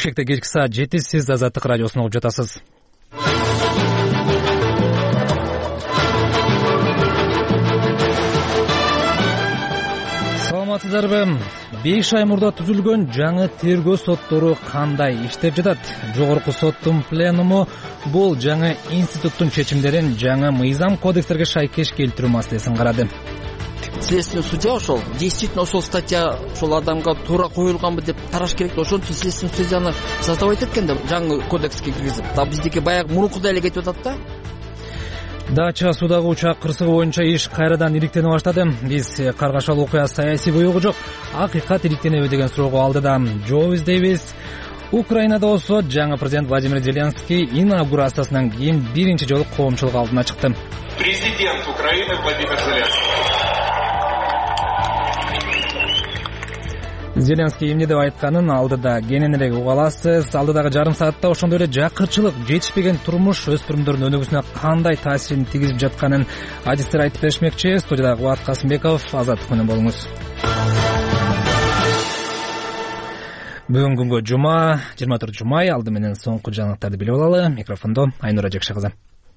Бишкекте кечки саат 7 сиз Азаттык радиосун угуп жатасыз. Саламатсыздарбы? 5 ай мурда түзүлгөн жаңы тергөө соттору кандай иштеп жатат? Жогорку соттун пленуму бул жаңы институттун чечимдерин жаңы мыйзам кодекстерге шайкеш келтирүү маселесин карады. Следственный судья ошол действительно ошол статья ошол адамга туура коюлганбы деп караш керек. Ошон үчүн следственный судьяны создавать эткен да жаңы кодекске киргизип. Да биздики баягы мурункудай эле кетип атат да. Дача судагы учак кырсыгы боюнча иш кайрадан иликтене баштады. Биз каргашал окуя саясий буйругу жок, акыйкат иликтенеби деген суроого алдыда жооп издейбиз. Украинада болсо жаңы президент Владимир Зеленский инаугурациясынан кийин биринчи жолу коомчулук алдына чыкты. Президент Украины Владимир Зеленский. Зеленский эмне деп айтканын алдыда кененирээк уга аласыз. Алдыдагы жарым саатта ошондой эле жакырчылык, жетишпеген турмуш өспүрүмдөрдүн өнүгүүсүнө кандай таасирин тийгизип жатканын адистер айтып беришмекчи. Студияда Кубат Касымбеков, Азаттык менен болуңуз. Бүгүн күнгө жума, 24 май. Алды менен соңку жаңылыктарды билип алалы. Микрофондо Айнура Жекше кызы.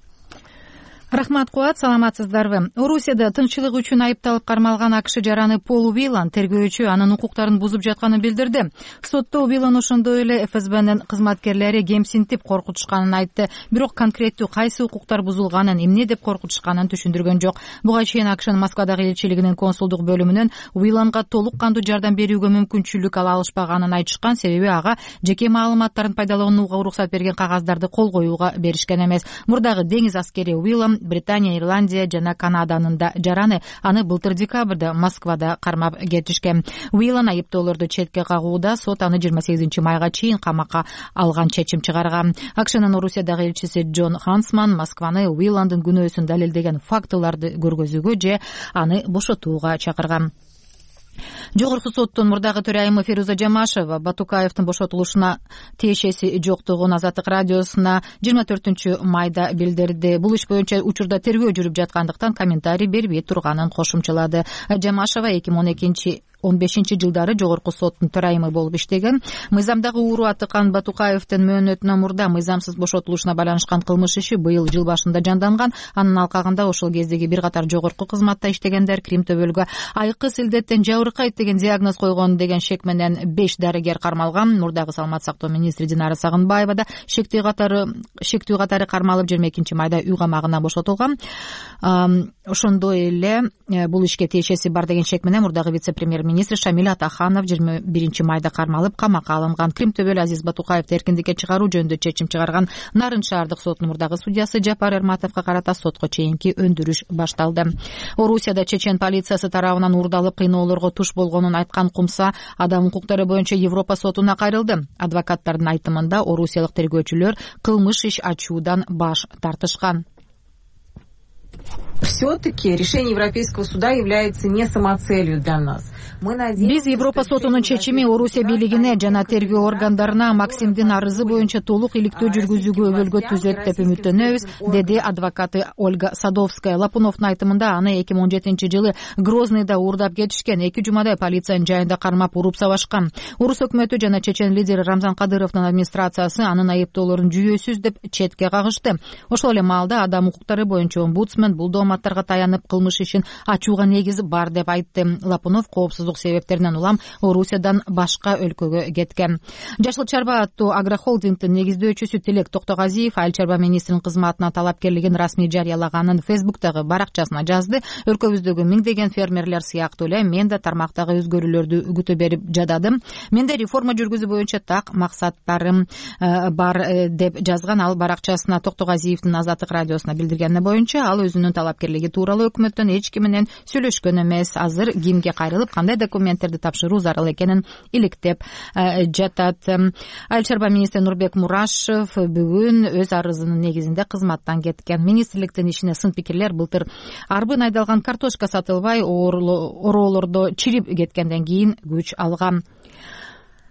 Рахмат, Куат, саламатсыздарбы? Орусияда тынччылык үчүн айыпталып кармалган АКШ жараны Пол Уилан тергөөчү анын укуктарын бузуп жатканын билдирди. Сотто Уилан ошондой эле ФСБнын кызматкерлери кемсинтип коркутушканын айтты. Бирок конкреттүү кайсы укуктар бузулганын, эмне деп коркутушканын түшүндүргөн жок. Буга чейин АКШнын Москвадагы элчилигинин консулдук бөлүмүнөн Уиланга толук кандуу жардам берүүгө мүмкүнчүлүк ала алышпаганын айтышкан, себеби ага жеке маалыматтарын пайдаланууга уруксат берген кагаздарды кол коюуга беришкен эмес. Мурдагы деңиз аскери Уилан Британия, Ирландия жана Канаданын да жараны аны былтыр декабрда Москвада кармап кетишкен. Уилан айыптоолорду четке кагууда сот аны 28 майга чейин камакка алган чечим чыгарган. АКШнын Орусиядагы элчиси Джон Хансман Москваны Уиландын күнөөсүн далилдеген фактыларды көргөзүүгө же аны бошотууга чакырган. Жогорку соттун мурдагы төрайымы Фируза Жамашева Батукаевдин бошотулушуна тиешеси жоктугун Азаттык радиосуна 24 майда билдирди. Бул иш боюнча учурда тергөө жүрүп жаткандыктан комментарий бербей турганын кошумчалады. Жамашева 2015 жылдары жогорку соттун төрайымы болуп иштеген. Мыйзамдагы ууру атыкан Батукаевдин мөөнөтүнөн мурда мыйзамсыз бошотулушуна байланышкан кылмыш иши быйыл жыл башында жанданган. Анын алкагында ошол кездеги бир катар жогорку кызматта иштегендер Крим төбөлгө айыккы силдеттен жабыркайт деген диагноз койгон деген шек менен 5 дарыгер кармалган. Мурдагы саламат сактоо министри Динара Сагынбаева да шектүү катары кармалып 22 майда үй камагына бошотулган. Ошондой эле бул ишке тиешеси бар деген шек менен мурдагы вице-премьер-министр Шамиль Атаханов 21 майда кармалып камакка алынган. Крим төбөл Азиз Батукаевди эркиндикке чыгаруу жөнүндө чечим чыгарган. Нарын шаардык сотунун мурдагы судьясы Жапар Эрматовго карата сотко чейинки өндүрүш башталды. Орусияда чечен полициясы тарабынан уурдалып кыйноолорго туш болгонун айткан Кумса адам укуктары боюнча Европа сотуна кайрылды. Адвокаттардын айтымында орусиялык тергөөчүлөр кылмыш иш ачуудан баш тартышкан. Все-таки решение Европейского суда является не самоцелью для нас. Биз Европа сотунун чечими Орусия бийлигине жана тергөө органдарына Максимдин арызы боюнча толук иликтөө жүргүзүүгө өбөлгө түзөт деп үмүттөнөбүз, деди адвокаты Ольга Садовская. Лапуновдун айтымында аны 2017 жылы Грозныйда уурдап кетишкен. 2 жумадай полициянын жайында кармап уруп сабашкан. Орус өкмөтү жана чечен лидери Рамзан Кадыровдун администрациясы анын айыптоолорун жүйөсүз деп четке кагышты. Ошол эле маалда адам укуктары боюнча омбудсмен бул маалыматтарга таянып кылмыш ишин ачууга негиз бар деп айтты. Лапунов коопсуздук себептеринен улам Орусиядан башка өлкөгө кеткен. Жашыл чарба аттуу агрохолдингдин негиздөөчүсү Тилек Токтогазиев айыл чарба министринин кызматына талапкерлигин расмий жарыялаганын Фейсбуктагы баракчасына жазды. Өлкөбүздөгү миңдеген фермерлер сыяктуу эле мен да тармактагы өзгөрүүлөрдү күтө берип жададым. Менде реформа жүргүзүү боюнча так максаттарым бар деп жазган ал баракчасына. Токтогазиевдин Азаттык радиосуна билдиргени боюнча ал өзүнүн талапкерлиги тууралуу өкмөттөн эч ким менен сүйлөшкөн эмес. Азыр кимге кайрылып кандай документтерди тапшыруу зарыл экенин иликтеп жатат. Айыл чарба министри Нурбек Мурашев бүгүн өз арызынын негизинде кызматтан кеткен. Министрликтин ишине сын пикирлер былтыр арбын айдалган картошка сатылбай ороолордо чирип кеткенден кийин күч алган.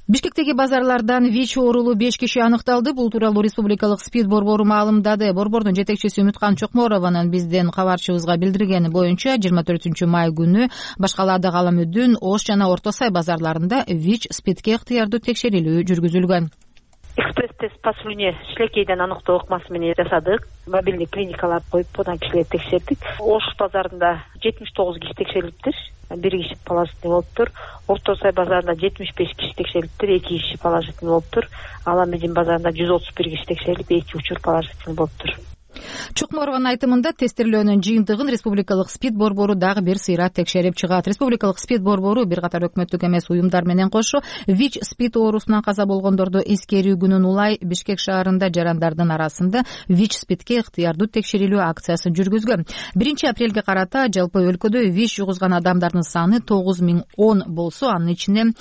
Бишкектеги базарлардан ВИЧ оорулуу 5 киши аныкталды. Бул тууралуу Республикалык СПИД борбору маалымдады. Борбордун жетекчиси Үмүткан Чокморованын бизден кабарчыбызга билдиргени боюнча 24 май күнү Башкалаада, Каламүдүн, Ош жана Орто Сай базарларында ВИЧ СПИДке ыктыярдуу текшерилүү жүргүзүлгөн. Экспресс-тест по слюне шилекейден аныктоо ыкмасы менен жасадык. Мобильный клиникалар коюп, будан кишилерди текшердик. Ош базарында 79 киши текшерилиптир. 1 киши положительный болуптур. Орто Сай базарында 75 киши текшерилиптир. 2 киши положительный болуптур. Аламедин базарында 131 киши текшерилип, 2 учур положительный болуптур. Чокморованын айтымында тестирлөөнүн жыйынтыгын Республикалык СПИД борбору дагы бир сыйра текшерип чыгат. Республикалык СПИД борбору бир катар өкмөттүк эмес уюмдар менен кошо ВИЧ СПИД оорусунан каза болгондорду эскерүү күнүн улай Бишкек шаарында жарандардын арасында ВИЧ СПИДке ыктыярдуу текшерилүү акциясын жүргүзгөн. 1 апрелге карата жалпы өлкөдө ВИЧ жугузган адамдардын саны 9010 болсо, анын ичинен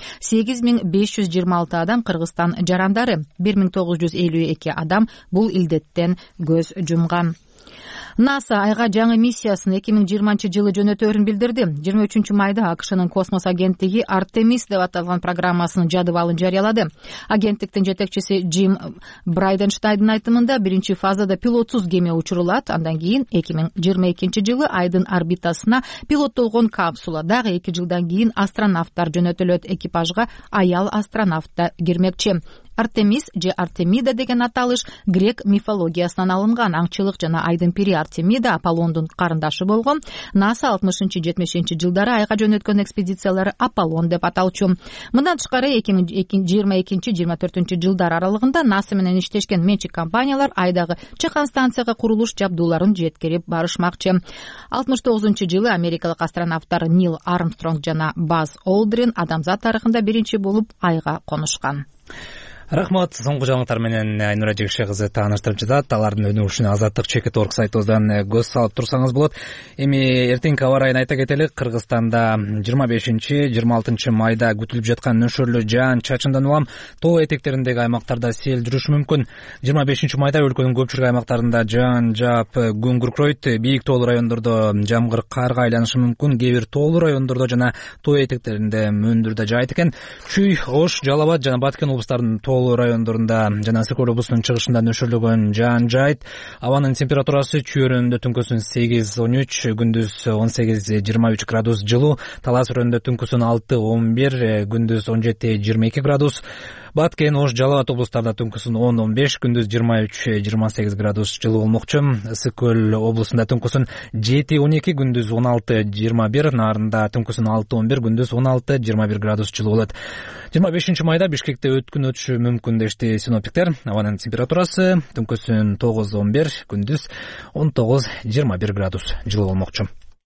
8526 адам Кыргызстан жарандары, 1952 адам бул илдеттен көз жумган. НАСА айга жаңы миссиясын 2020 жылы жөнөтөөрүн билдирди. 23 майда АКШнын космос агенттиги Артемис деп аталган программасынын жадыбалын жарыялады. Агенттиктин жетекчиси Джим Брайденштайдын айтымында 1 фазада пилотсуз кеме учурулат. Андан кийин 2022 жылы Айдын орбитасына пилоттолгон капсула, дагы 2 жылдан кийин астронавттар жөнөтүлөт. Экипажга аял астронавт да кирмекчи. Артемис же Артемида деген аталыш грек мифологиясынан алынган. Аңчылык жана айдын пири Артемида Аполлондун карындашы болгон. НАСА 60-70 жылдары айга жөнөткөн экспедициялары Аполлон деп аталчу. Мындан тышкары 2022-24 жылдар аралыгында НАСА менен иштешкен менчик компаниялар айдагы чакан станцияга курулуш жабдууларын жеткирип барышмакчы. 69 жылы америкалык астронавттар Нил Армстронг жана Баз Олдрин адамзат тарыхында биринчи болуп айга конушкан. Рахмат. Соңку жаңылыктар менен Айнура Жекше кызы тааныштырып жатат. Алардын өнүгүшүнө Азаттык.org сайтыбыздан көз салып турсаңыз болот. Эми эртеңки аба ырайын айта кетели. Кыргызстанда 25-26 майда күтүлүп жаткан нөшөрлүү жаан чачындан улам тоо этектериндеги аймактарда сел жүрүшү мүмкүн. 25 майда өлкөнүн көпчүлүк аймактарында жаан жаап, күн күркөйт. Бийик тоолуу райондордо жамгыр карга айланышы мүмкүн. Кээ бир тоолуу райондордо жана тоо этектеринде мөндүр да жаайт экен. Чүй, Ош, Жалал Абад жана Баткен облустарынын райондорунда жана Сыркөл облусунун чыгышында нөшөрлөгөн жаан жаайт. Абанын температурасы чүй өрөөнүндө түнкүсүн 8-13, күндүз 18-23 градус жылуу, Талас өрөөнүндө түнкүсүн 6-11, күндүз 17-22 градус. Баткен, Ош, Жалал Абад облустарында түнкүсүн 10-15, күндүз 23-28 градус жылуу болмокчу. Сыркөл облусунда түнкүсүн 7-12, күндүз 16-21, Нарында түнкүсүн 6-11, күндүз 16-21 градус жылуу болот. 25 майда Бишкекте өткүн өтүшү мүмкүн дешти синоптиктер. Абанын температурасы түнкүсүн 9-11, күндүз 19-21 градус жылуу болмокчу.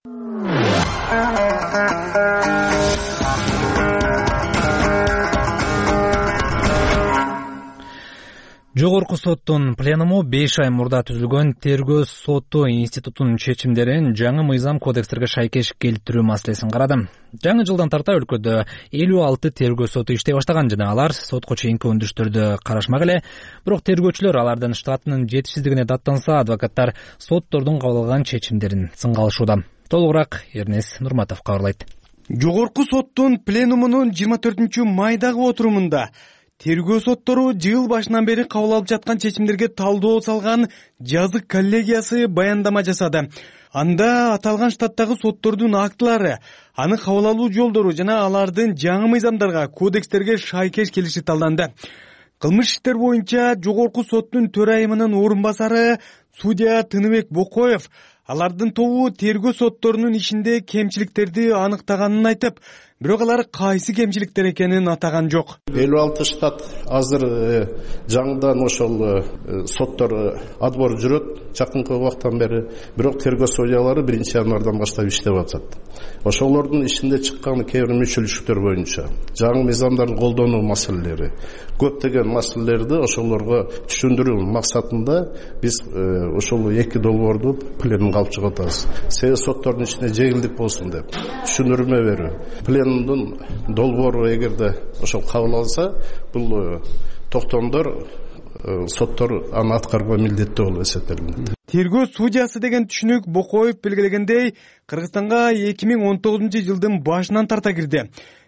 Жогорку соттун пленуму 5 ай мурда түзүлгөн тергөө соту институтунун чечимдерин жаңы мыйзам кодекстерге шайкеш келтирүү маселесин карады. Жаңы жылдан тарта өлкөдө 56 тергөө соту иштей баштаган жана алар сотко чейинки өндүрүштөрдү карашмак эле. Бирок тергөөчүлөр алардын штатынын жетишсиздигине даттанса, адвокаттар соттордун кабыл алган чечимдерин сынга алышууда. Толугураак Эрнес Нурматов кабарлайт. Жогорку соттун пленумунун 24 майдагы отурумунда тергөө соттору жыл башынан бери кабыл алып жаткан чечимдерге талдоо салган жазык коллегиясы баяндама жасады. Анда аталган штаттагы соттордун актылары, аны кабыл алуу жолдору жана алардын жаңы мыйзамдарга, кодекстерге шайкеш келиши талданды. Кылмыш иштер боюнча жогорку соттун төрайымынын орун басары судья Тыныбек Бокоев алардын тобу тергөө сотторунун ишинде кемчиликтерди аныктаганын айтып, бирок алар кайсы кемчиликтер экенин атаган жок. 56 штат азыр жаңыдан ошол соттор отбор жүрөт жакынкы убакыттан бери, бирок тергөө судьялары 1 январдан баштап иштеп атат. Ошолордун ишинде чыккан кээ бир мүчөлүктөр боюнча жаңы мыйзамдарды колдонуу маселелери, көптөгөн маселелерди ошолорго түшүндүрүү максатында биз ошол 2 долбоорду пленумга алып чыгып атабыз. Себеби соттордун ишине жеңилдик болсун деп түшүндүрмө берүү. Пленумдун долбоору эгерде ошол кабыл алса, бул токтомдор соттор аны аткарууга милдеттүү болуп эсептелинет. Тергөө судьясы деген түшүнүк Бокоев белгилегендей Кыргызстанга 2019 жылдын башынан тарта кирди.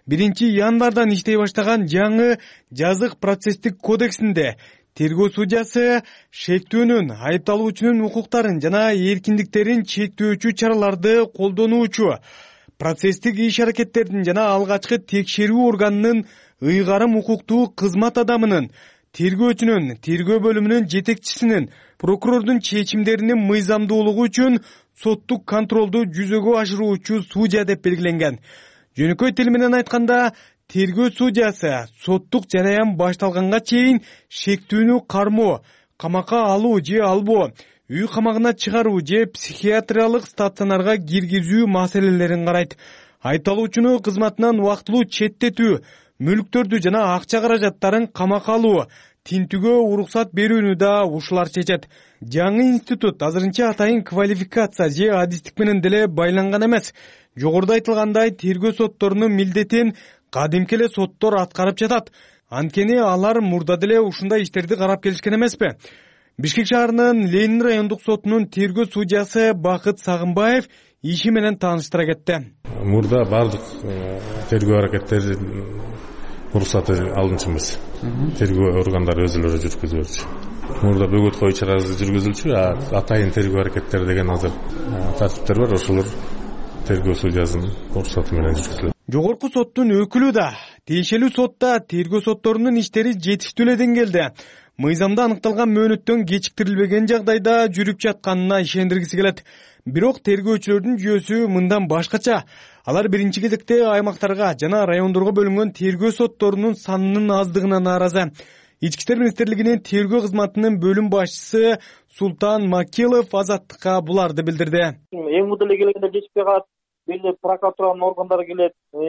январдан иштей баштаган жаңы жазык процесстик кодексинде тергөө судьясы шектөөнүн айыпталуучунун укуктарын жана эркиндиктерин чектөөчү чараларды колдонуучу, процесстик иш-аракеттердин жана алгачкы текшерүү органынын ыйгарым укуктуу кызмат адамынын, тергөөчүнүн, тергөө бөлүмүнүн жетекчисинин, прокурордун чечимдеринин мыйзамдуулугу үчүн соттук контролду жүзөгө ашыруучу судья деп белгиленген. Жөнөкөй тил менен айтканда, тергөө судьясы соттук жараян башталганга чейин шектүүнү кармоо, камакка алуу же албоо, үй камагына чыгаруу же психиатриялык стационарга киргизүү маселелерин карайт. Айыпталуучуну кызматынан убактылуу четтетүү, мүлктөрдү жана акча каражаттарын камакка алуу, тинтүүгө уруксат берүүнү да ушулар чечет. Жаңы институт азырынча атайын квалификация же адистик менен деле байланган эмес. Жогоруда айтылгандай, тергөө сотторунун милдетин кадимки эле соттор аткарып жатат. Анткени алар мурда деле ушундай иштерди карап келишкен эмеспи? Бишкек шаарынын Ленин райондук сотунун тергөө судьясы Бакыт Сагынбаев иши менен тааныштыра кетти. Мурда бардык тергөө аракеттерин уруксаты алынчу эмес. Тергөө органдары өзүлөрү жүргүзүлчү. Мурда бөгөт кою чарасы жүргүзүлчү, атайын тергөө аракеттери деген азыр тартиптер бар, ошолор тергөө судьясынын уруксаты менен жүргүзүлөт. Жогорку соттун өкүлү да тиешелүү сотта тергөө сотторунун иштери жетиштүү эле деңгээлде, мыйзамда аныкталган мөөнөттөн кечиктирилбеген жагдайда жүрүп жатканына ишендиргиси келет. Бирок тергөөчүлөрдүн жүйөсү мындан башкача. Алар биринчи кезекте аймактарга жана райондорго бөлүнгөн тергөө сотторунун санынын аздыгына нааразы. Ички иштер министрлигинин тергөө кызматынын бөлүм башчысы Султан Макилов Азаттыкка буларды билдирди. МВД келгенде жетишпей калат, беле прокуратуранын органдары келет,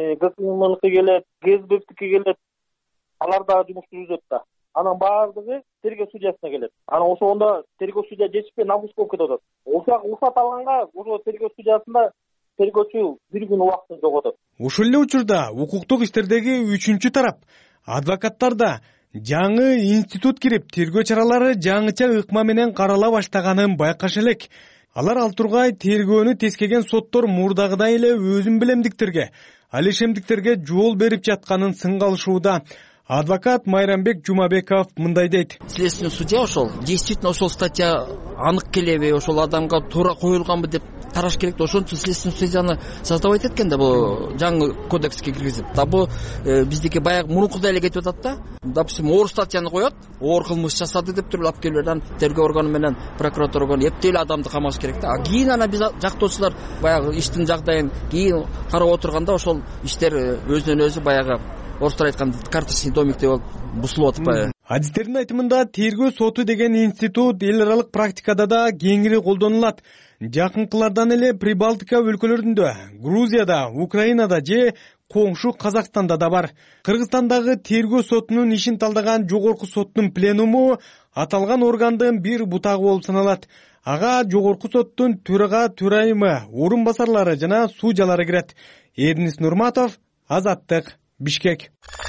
ГКМК келет, ГСБК келет. Алар дагы жумуш жүргүзөт да. Анан баардыгы тергөө судьясына келет. Анан ошондо тергөө судья жетишпей намус болуп кетип атат. Уруксат алганга ошо тергөө судьясында тергөөчү бир күн убактын жоготот. Ушул эле учурда укуктук иштердеги үчүнчү тарап, адвокаттар да жаңы институт кирип, тергөө чаралары жаңыча ыкма менен карала баштаганын байкаш элек. Алар ал тургай тергөөнү тескеген соттор мурдагыдай эле өзүн билемдиктерге, ал ишемдиктерге жол берип жатканын сынга алышууда. Адвокат Майрамбек Жумабеков мындай дейт. Следственный судья ошол действительно ошол статья анык келеби, ошол адамга туура коюлганбы деп караш керек. Ошон үчүн следственный судьяны создавать эткен да бул жаңы кодекске киргизип. Да бул биздики баягы мурункудай эле кетип атат да. Допустим, оор статьяны коет, оор кылмыш жасады деп туруп алып келип анан тергөө органы менен прокуратура органы эптей эле адамды камаш керек да. Кийин анан биз жактоочулар баягы иштин жагдайын кийин карап отурганда ошол иштер өзүнөн өзү баягы орустар айтканда карточный домик деп бузулуп атпайбы? Адистердин айтымында тергөө соту деген институт эл аралык практикада да кеңири колдонулат. Жакынкылардан эле Прибалтика өлкөлөрүндө, Грузияда, Украинада же коңшу Казакстанда да бар. Кыргызстандагы тергөө сотунун ишин талдаган жогорку соттун пленуму аталган органдын бир бутагы болуп саналат. Ага жогорку соттун төрага төрайымы, орун басарлары жана судьялары кирет. Эрнис Нурматов, Азаттык, Бишкек.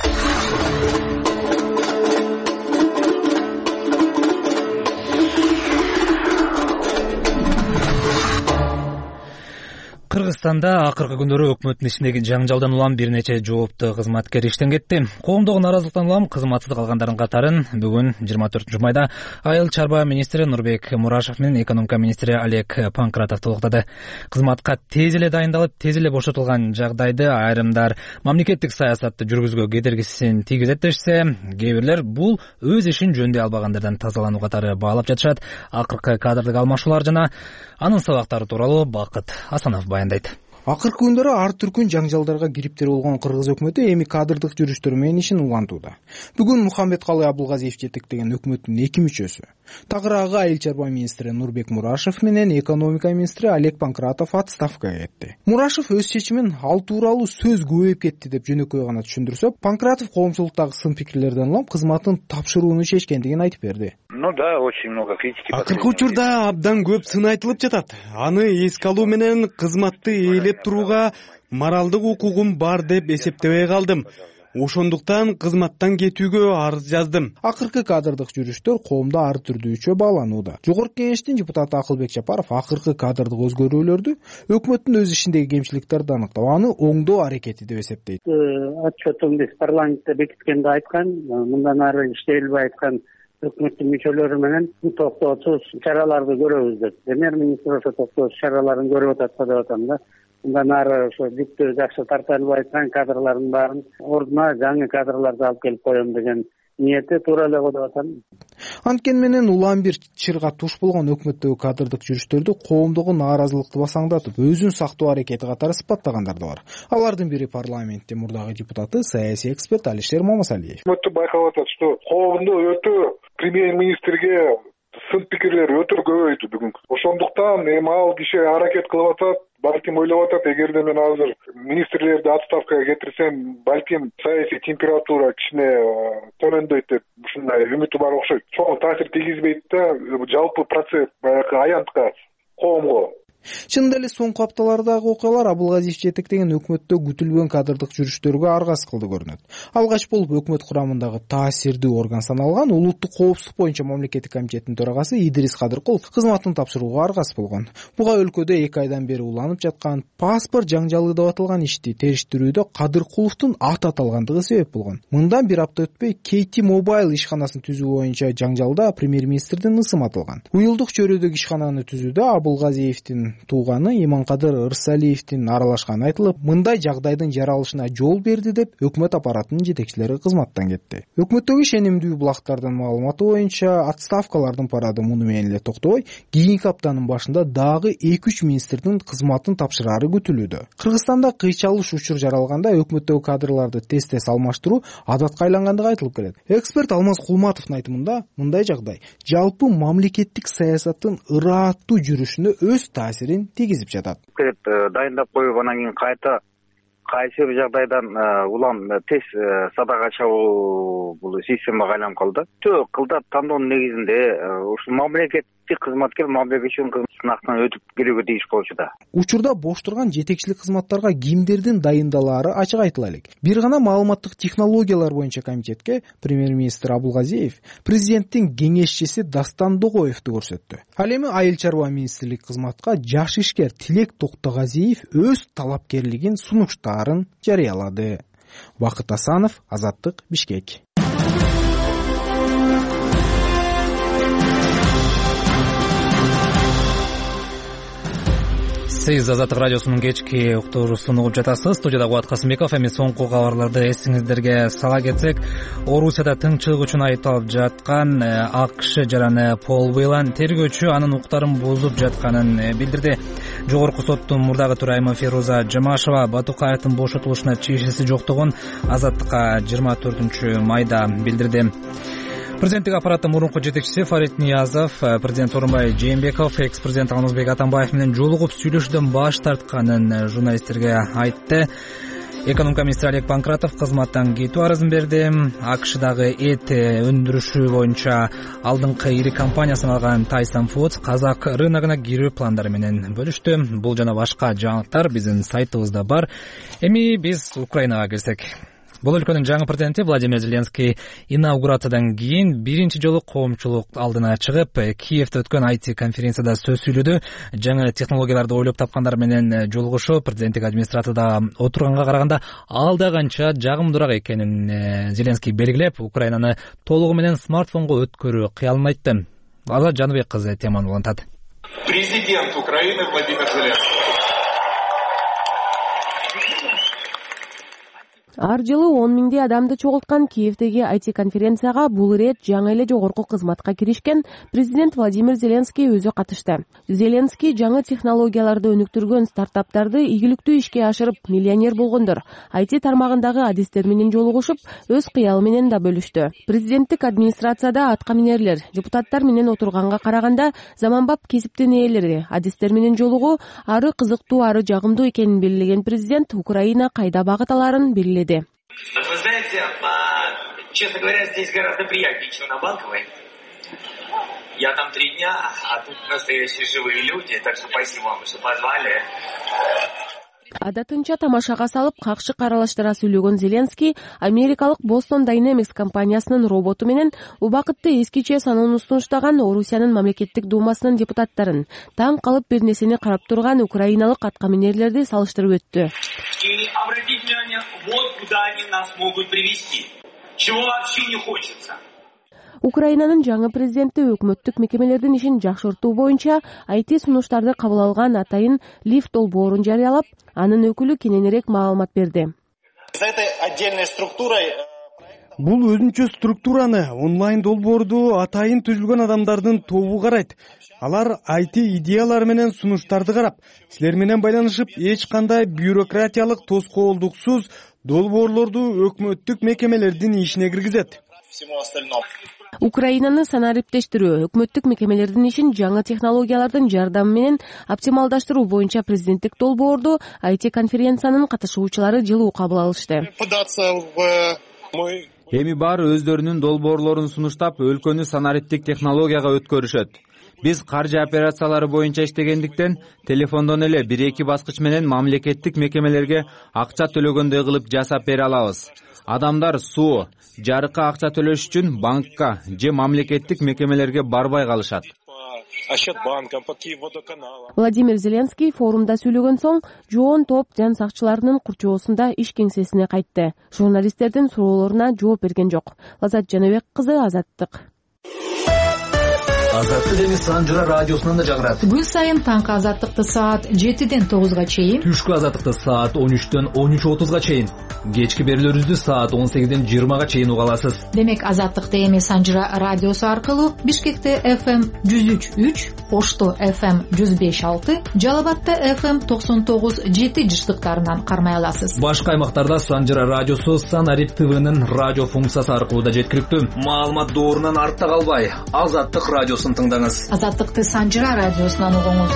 Кыргызстанда акыркы күндөрү өкмөттүн ичиндеги жаңжалдан улам бир нече жооптуу кызматкер иштен кетти. Коомдогу нааразылыктан улам кызматсыз калгандардын катарын бүгүн 24 майда Айыл чарба министри Нурбек Мурашев менен экономика министри Олег Панкратов толуктады. Кызматка тез эле дайындалып, тез эле бошотулган жагдайды айрымдар мамлекеттик саясатты жүргүзүүгө кедергисин тийгизет дешсе, кээ бирлер бул өз ишин жөндөй албагандардан тазалануу катары баалап жатышат. Акыркы кадрдык алмашуулар жана анын сабактары тууралуу Бакыт Асанов баяндайт. Акыркы күндөрү ар түркүн жаңжалдарга кириптер болгон кыргыз өкмөтү эми кадрдык жүрүштөр менен ишин улантууда. Бүгүн Мухаммедкалый Абулгазиев жетектеген өкмөттүн 2 мүчөсү, тагыраагы Айыл чарба министри Нурбек Мурашев менен экономика министри Олег Панкратов отставкага кетти. Мурашев өз чечимин ал тууралуу сөз көбөйүп кетти деп жөнөкөй гана түшүндүрсө, Панкратов коомчулуктагы сын пикирлерден улам кызматын тапшырууну чечкендигин айтып берди. Ну да, очень много критики. Акыркы учурда абдан көп сын айтылып жатат. Аны эске алуу менен кызматты ээлеп турууга моралдык укугум бар деп эсептебей калдым. Ошондуктан кызматтан кетүүгө арыз жаздым. Акыркы кадрдык жүрүштөр коомдо ар түрдүүчө бааланууда. Жогорку Кеңештин депутаты Акылбек Жапаров акыркы кадрдык өзгөрүүлөрдү өкмөттүн өз ишиндеги кемчиликтерди аныктап, аны оңдоо аракети деп эсептейт. Отчетун биз парламентте бекиткенде айткан, мындан ары иштей албай айткан өкмөттүн мүчөлөрү менен токтоосуз чараларды көрөбүз деп. Премьер-министр ошо токтоосуз чараларын көрүп атат деп атам да. Мындан ары ошо жүктү жакшы тарта албай айткан кадрлардын баарын ордуна жаңы кадрларды алып келип коем деген ниети туура эле го деп атам. Анткени менен улам бир чырга туш болгон өкмөттөгү кадрдык жүрүштөрдү коомдогу нааразылыкты басаңдатып, өзүн сактоо аракети катары сыпаттагандар да бар. Алардын бири парламенттин мурдагы депутаты, саясий эксперт Алишер Мамасалиев. Өтө байкап атат, что коомдо өтө премьер-министрге сын пикирлер өтө көбөйдү бүгүн. Ошондуктан эми ал киши аракет кылып атат, балким ойлоп атат, эгерде мен азыр министрлерди отставкага кетирсем, балким саясий температура кичине төнөндөйт деп ушундай үмүтү бар окшойт. Чоң таасир тийгизбейт да, жалпы процесс баягы аянтка, коомго. Чындап эле соңку апталардагы окуялар Абылгазиев жетектеген өкмөттө күтүлбөгөн кадрдык жүрүштөргө аргас кылды көрүнөт. Алгач болуп өкмөт курамындагы таасирдүү орган саналган Улуттук коопсуздук боюнча мамлекеттик комитеттин төрагасы Идрис Кадыркулов кызматын тапшырууга аргас болгон. Буга өлкөдө 2 айдан бери уланып жаткан паспорт жаңжалы деп аталган ишти териштирүүдө Кадыркуловдун аты аталгандыгы себеп болгон. Мындан бир апта өтпөй KT Mobile ишканасын түзүү боюнча жаңжалда премьер-министрдин ысымы аталган. Уюлдук чөйрөдөгү ишкананы түзүүдө Абылгазиевдин тууганы Иманкадыр Ырсалиевдин аралашканы айтылып, мындай жагдайдын жаралышына жол берди деп өкмөт аппаратынын жетекчилери кызматтан кетти. Өкмөттөгү ишенимдүү булактардын маалыматы боюнча отставкалардын парады муну менен эле токтобой, кийинки аптанын башында дагы 2-3 министрдин кызматын тапшырары күтүлүүдө. Кыргызстанда кыйчалыш учур жаралганда өкмөттөгү кадрларды тез-тез алмаштыруу адатка айлангандыгы айтылып келет. Эксперт Алмаз Кулматовдун айтымында, мындай жагдай жалпы мамлекеттик саясаттын ырааттуу жүрүшүнө өз таасирин тийгизип жатат. Дайындап коюп, анан кийин кайта кайсы бир жагдайдан улам тез садага чабуу бул системага айланып калды. Төө кылдат тандоонун негизинде ушул мамлекеттик кызматкер мамлекеттик сынактан өтүп келүүгө тийиш болчу да. Учурда бош турган жетекчилик кызматтарга кимдердин дайындалаары ачык айтыла элек. Бир гана маалыматтык технологиялар боюнча комитетке премьер-министр Абылгазиев президенттин кеңешчиси Дастан Догоевду көрсөттү. Ал эми айыл чарба министрлик кызматка жаш ишкер Тилек Токтогазиев өз талапкерлигин сунуштарын жарыялады. Бакыт Асанов, Азаттык, Бишкек. Сиз Азаттык радиосунун кечки уктуруусун угуп жатасыз. Студияда Кубат Касымбеков. Эми соңку кабарларды эсиңиздерге сала кетсек, Орусияда тынччылык үчүн айыпталып жаткан АКШ жараны Пол Вейлан тергөөчү анын укуктарын бузуп жатканын билдирди. Жогорку соттун мурдагы төрайымы Феруза Жамашева Батукаевдин бошотулушуна чечиси жоктугун Азаттыкка 24-майда билдирди. Президенттик аппараттын мурунку жетекчиси Фарид Ниязов, президент Сооронбай Жээнбеков, экс-президент Алмазбек Атамбаев менен жолугуп сүйлөшүүдөн баш тартканын журналисттерге айтты. Экономика министри Олег Панкратов кызматтан кетүү арызын берди. АКШдагы эт өндүрүшү боюнча алдыңкы ири компания саналган Tyson Foods казак рыногуна кирүү пландары менен бөлүштү. Бул жана башка жаңылыктар биздин сайтыбызда бар. Эми биз Украинага келсек. Бул өлкөнүн жаңы президенти Владимир Зеленский инаугурациядан кийин биринчи жолу коомчулук алдына чыгып, Киевде өткөн IT конференцияда сөз сүйлөдү. Жаңы технологияларды ойлоп тапкандар менен жолугушуу президенттик администрацияда отурганга караганда алда канча жагымдуураак экенин Зеленский белгилеп, Украинаны толугу менен смартфонго өткөрүү кыялын айтты. Азат Жаныбек кызы теманы улантат. Президент Украины Владимир Зеленский. Ар жылы 10 миңдей адамды чогулткан Киевдеги IT конференцияга бул ирет жаңы эле жогорку кызматка киришкен президент Владимир Зеленский өзү катышты. Зеленский жаңы технологияларды өнүктүргөн стартаптарды ийгиликтүү ишке ашырып миллионер болгондор IT тармагындагы адистер менен жолугушуп, өз кыялы менен да бөлүштү. Президенттик администрацияда атка минерлер, депутаттар менен отурганга караганда заманбап кесиптин ээлери адистер менен жолугуу ары кызыктуу, ары жагымдуу экенин белгилеген президент Украина кайда багыт аларын белгиледи. Вы знаете, честно говоря, здесь гораздо приятнее, чем на Банковой. Я там 3 дня, а тут настоящие живые люди, так что спасибо вам, что позвали. Адатынча тамашага салып какшы каралаштыра сүйлөгөн Зеленский америкалык Boston Dynamics компаниясынын роботу менен убакытты эскиче саноону сунуштаган Орусиянын мамлекеттик думасынын депутаттарын, таң калып бир нерсени карап турган украиналык аткаминерлерди салыштырып өттү. И обратите внимание, вот куда они нас могут привести. Чего вообще не хочется. Украинанын жаңы президенти өкмөттүк мекемелердин ишин жакшыртуу боюнча IT сунуштарды кабыл алган атайын лифт долбоорун жарыялап, анын өкүлү кененирээк маалымат берди. За этой отдельной структурой бул өзүнчө структураны онлайн долбоорду атайын түзүлгөн адамдардын тобу карайт. Алар IT идеялар менен сунуштарды карап, силер менен байланышып, эч кандай бюрократиялык тоскоолдуксуз долбоорлорду өкмөттүк мекемелердин ишине киргизет. Украинаны санариптештирүү, өкмөттүк мекемелердин ишин жаңы технологиялардын жардамы менен оптималдаштыруу боюнча президенттик долбоорду IT конференциянын катышуучулары жылуу кабыл алышты. Эми бар өздөрүнүн долбоорлорун сунуштап, өлкөнү санариптик технологияга өткөрүшөт. Биз каржы операциялары боюнча иштегендиктен, телефондон эле 1-2 баскыч менен мамлекеттик мекемелерге акча төлөгөндөй кылып жасап бере алабыз. Адамдар суу, жарыкка акча төлөш үчүн банкка же мамлекеттик мекемелерге барбай калышат. Владимир Зеленский форумда сүйлөгөн соң жоон топ жан сакчыларынын курчоосунда иш кеңсесине кайтты. Журналисттердин суроолоруна жооп берген жок. Лазат Жаныбек кызы, Азаттык. Азаттык эми Санжыра радиосунан да жаңырат. Күн сайын таңкы Азаттыкты саат 7-ден 9-га чейин, түшкү Азаттыкты саат 13-төн 13:30-га чейин, кечки берүүлөрүбүздү саат 18-ден 20-га чейин уга аласыз. Демек Азаттыкты эми Санжыра радиосу аркылуу Бишкекте FM 103.3, Ошто FM 105.6, Жалал-Абадта FM 99.7 жыштыктарынан кармай аласыз. Башка аймактарда Санжыра радиосу Санарип ТВнын радио функциясы аркылуу да жеткиликтүү. Маалымат доорунан артта калбай, Азаттык радиосун тыңдаңыз. Азаттыкты Санжыра радиосунан угуңуз.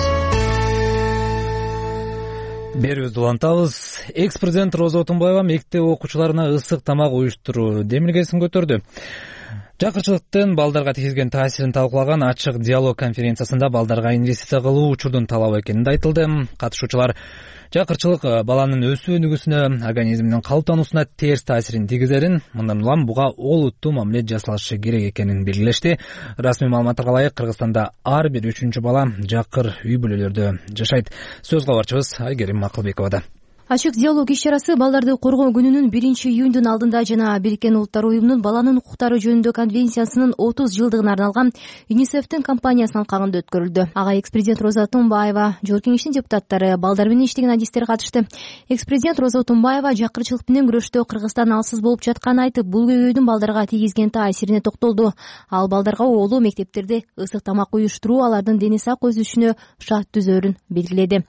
Берүүбүздү улантабыз. Экс-президент Роза Отунбаева мектеп окуучуларына ысык тамак уюштуруу демилгесин көтөрдү. Жакырчылыктын балдарга тийгизген таасирин талкуулаган ачык диалог конференциясында балдарга инвестиция кылуу учурдун талабы экени айтылды. Катышуучулар жакырчылык баланын өсүү өнүгүүсүнө, организмдин калыптануусуна терс таасирин тийгизерин, мындан улам буга олуттуу мамиле жасалышы керек экенин белгилешти. Расмий маалыматка ылайык, Кыргызстанда ар бир 3-чү бала жакыр үй бүлөлөрдө жашайт. Сөз кабарчыбыз Айгерим Акылбековада. Ачык диалог иш-чарасы балдарды коргоо күнүнүн 1-июндун алдында жана Бириккен Улуттар уюмунун баланын укуктары жөнүндө конвенциясынын 30 жылдыгына арналган ЮНИСЕФтин кампаниясынын алкагында өткөрүлдү. Ага экс-президент Роза Отунбаева, Жогорку Кеңештин депутаттары, балдар менен иштеген адистер катышты. Экс-президент Роза Отунбаева жакырчылык менен күрөштө Кыргызстан алсыз болуп жатканын айтып, бул көйгөйдүн балдарга тийгизген таасирине токтолду. Ал балдарга оолуу мектептерде ысык тамак уюштуруу алардын дени сак өсүшүнө шарт түзөөрүн белгиледи.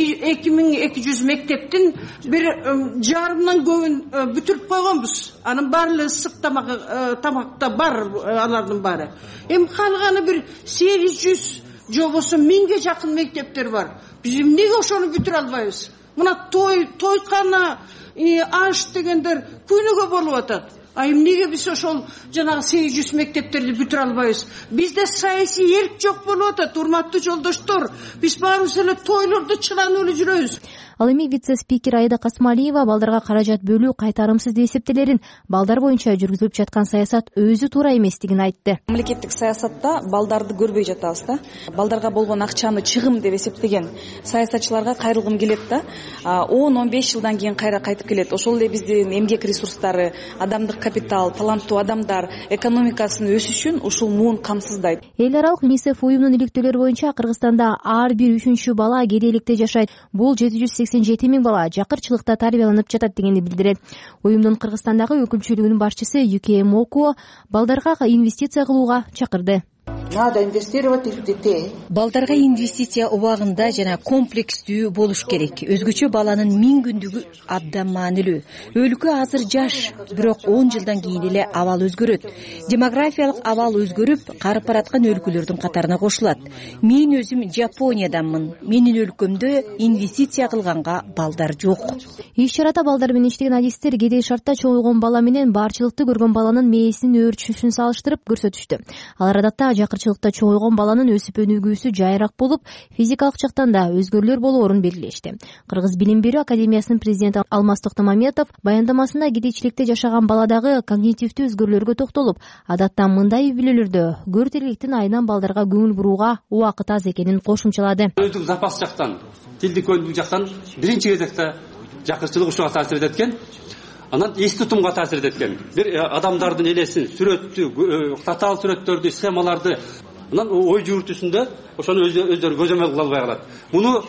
2200 мектептин бир жарымдан көбүн бүтүрүп койгонбуз. Анын баары ысык тамакта бар, алардын баары. Эми калганы бир 800 же болбосо 1000ге жакын мектептер бар. Биз эмнеге ошону бүтүрө албайбыз? Мына тойкана, аш дегендер күнүгө болуп атат. Эмнеге биз ошол жанагы 800 мектептерди бүтүрө албайбыз? Бизде саясий эрк жок болуп атат, урматтуу жолдоштор. Биз баарыбыз эле тойлордо чыланып эле жүрөбүз. Ал эми вице-спикер Айда Касмалиева балдарга каражат бөлүү кайтарымсыз деп эсептелерин, балдар боюнча жүргүзүлүп жаткан саясат өзү туура эместигин айтты. Мамлекеттик саясатта балдарды көрбөй жатабыз да. Балдарга болгон акчаны чыгым деп эсептеген саясатчыларга кайрылгым келет да. 10-15 жылдан кийин кайра кайтып келет. Ошол эле биздин эмгек ресурстары, адамдык капитал, таланттуу адамдар экономикасынын өсүшүн ушул муун камсыздайт. Эл аралык ЮНИСЕФ уюмунун иликтөөлөрү боюнча Кыргызстанда ар бир 3-чү бала кедейликте жашайт. Бул 787 миң бала жакырчылыкта тарбияланып жатат дегенди билдирет. Уюмдун Кыргызстандагы өкүлчүлүгүнүн башчысы Юке Моко балдарга инвестиция кылууга чакырды. Надо инвестировать в детей. Балдарга инвестиция убагында жана комплекстүү болуш керек. Өзгөчө баланын 1000 күндүгү абдан маанилүү. Өлкө азыр жаш, бирок 10 жылдан кийин эле абал өзгөрөт. Демографиялык абал өзгөрүп, карып бараткан өлкөлөрдүн катарына кошулат. Мен өзүм Жапониядамын. Менин өлкөмдө инвестиция кылганга балдар жок. Иш-чарада балдар менен иштеген адистер кедей шартта чогулгон бала менен барчылыкты көргөн баланын мээсинин өөрчүшүн салыштырып көрсөтүштү. Алар адатта жакыр чакырчылыкта чоңойгон баланын өсүп өнүгүүсү жайыраак болуп, физикалык жактан да өзгөрүүлөр болоорун белгилешти. Кыргыз билим берүү академиясынын президенти Алмаз Токтомаметов баяндамасында кедейчиликте жашаган баладагы когнитивдүү өзгөрүүлөргө токтолуп, адатта мындай үй бүлөлөрдө көртеликтин айынан балдарга көңүл бурууга убакыт аз экенин кошумчалады. Сөздүк запас жактан, тилдик көндүк жактан биринчи кезекте жакырчылык ушуга таасир эткен. Анан эс тутумга таасир эткен. Бир адамдардын элесин, сүрөттү, татаал сүрөттөрдү, схемаларды, анан ой жүгүртүүсүндө ошону өздөрү көзөмөл кыла албай калат. Муну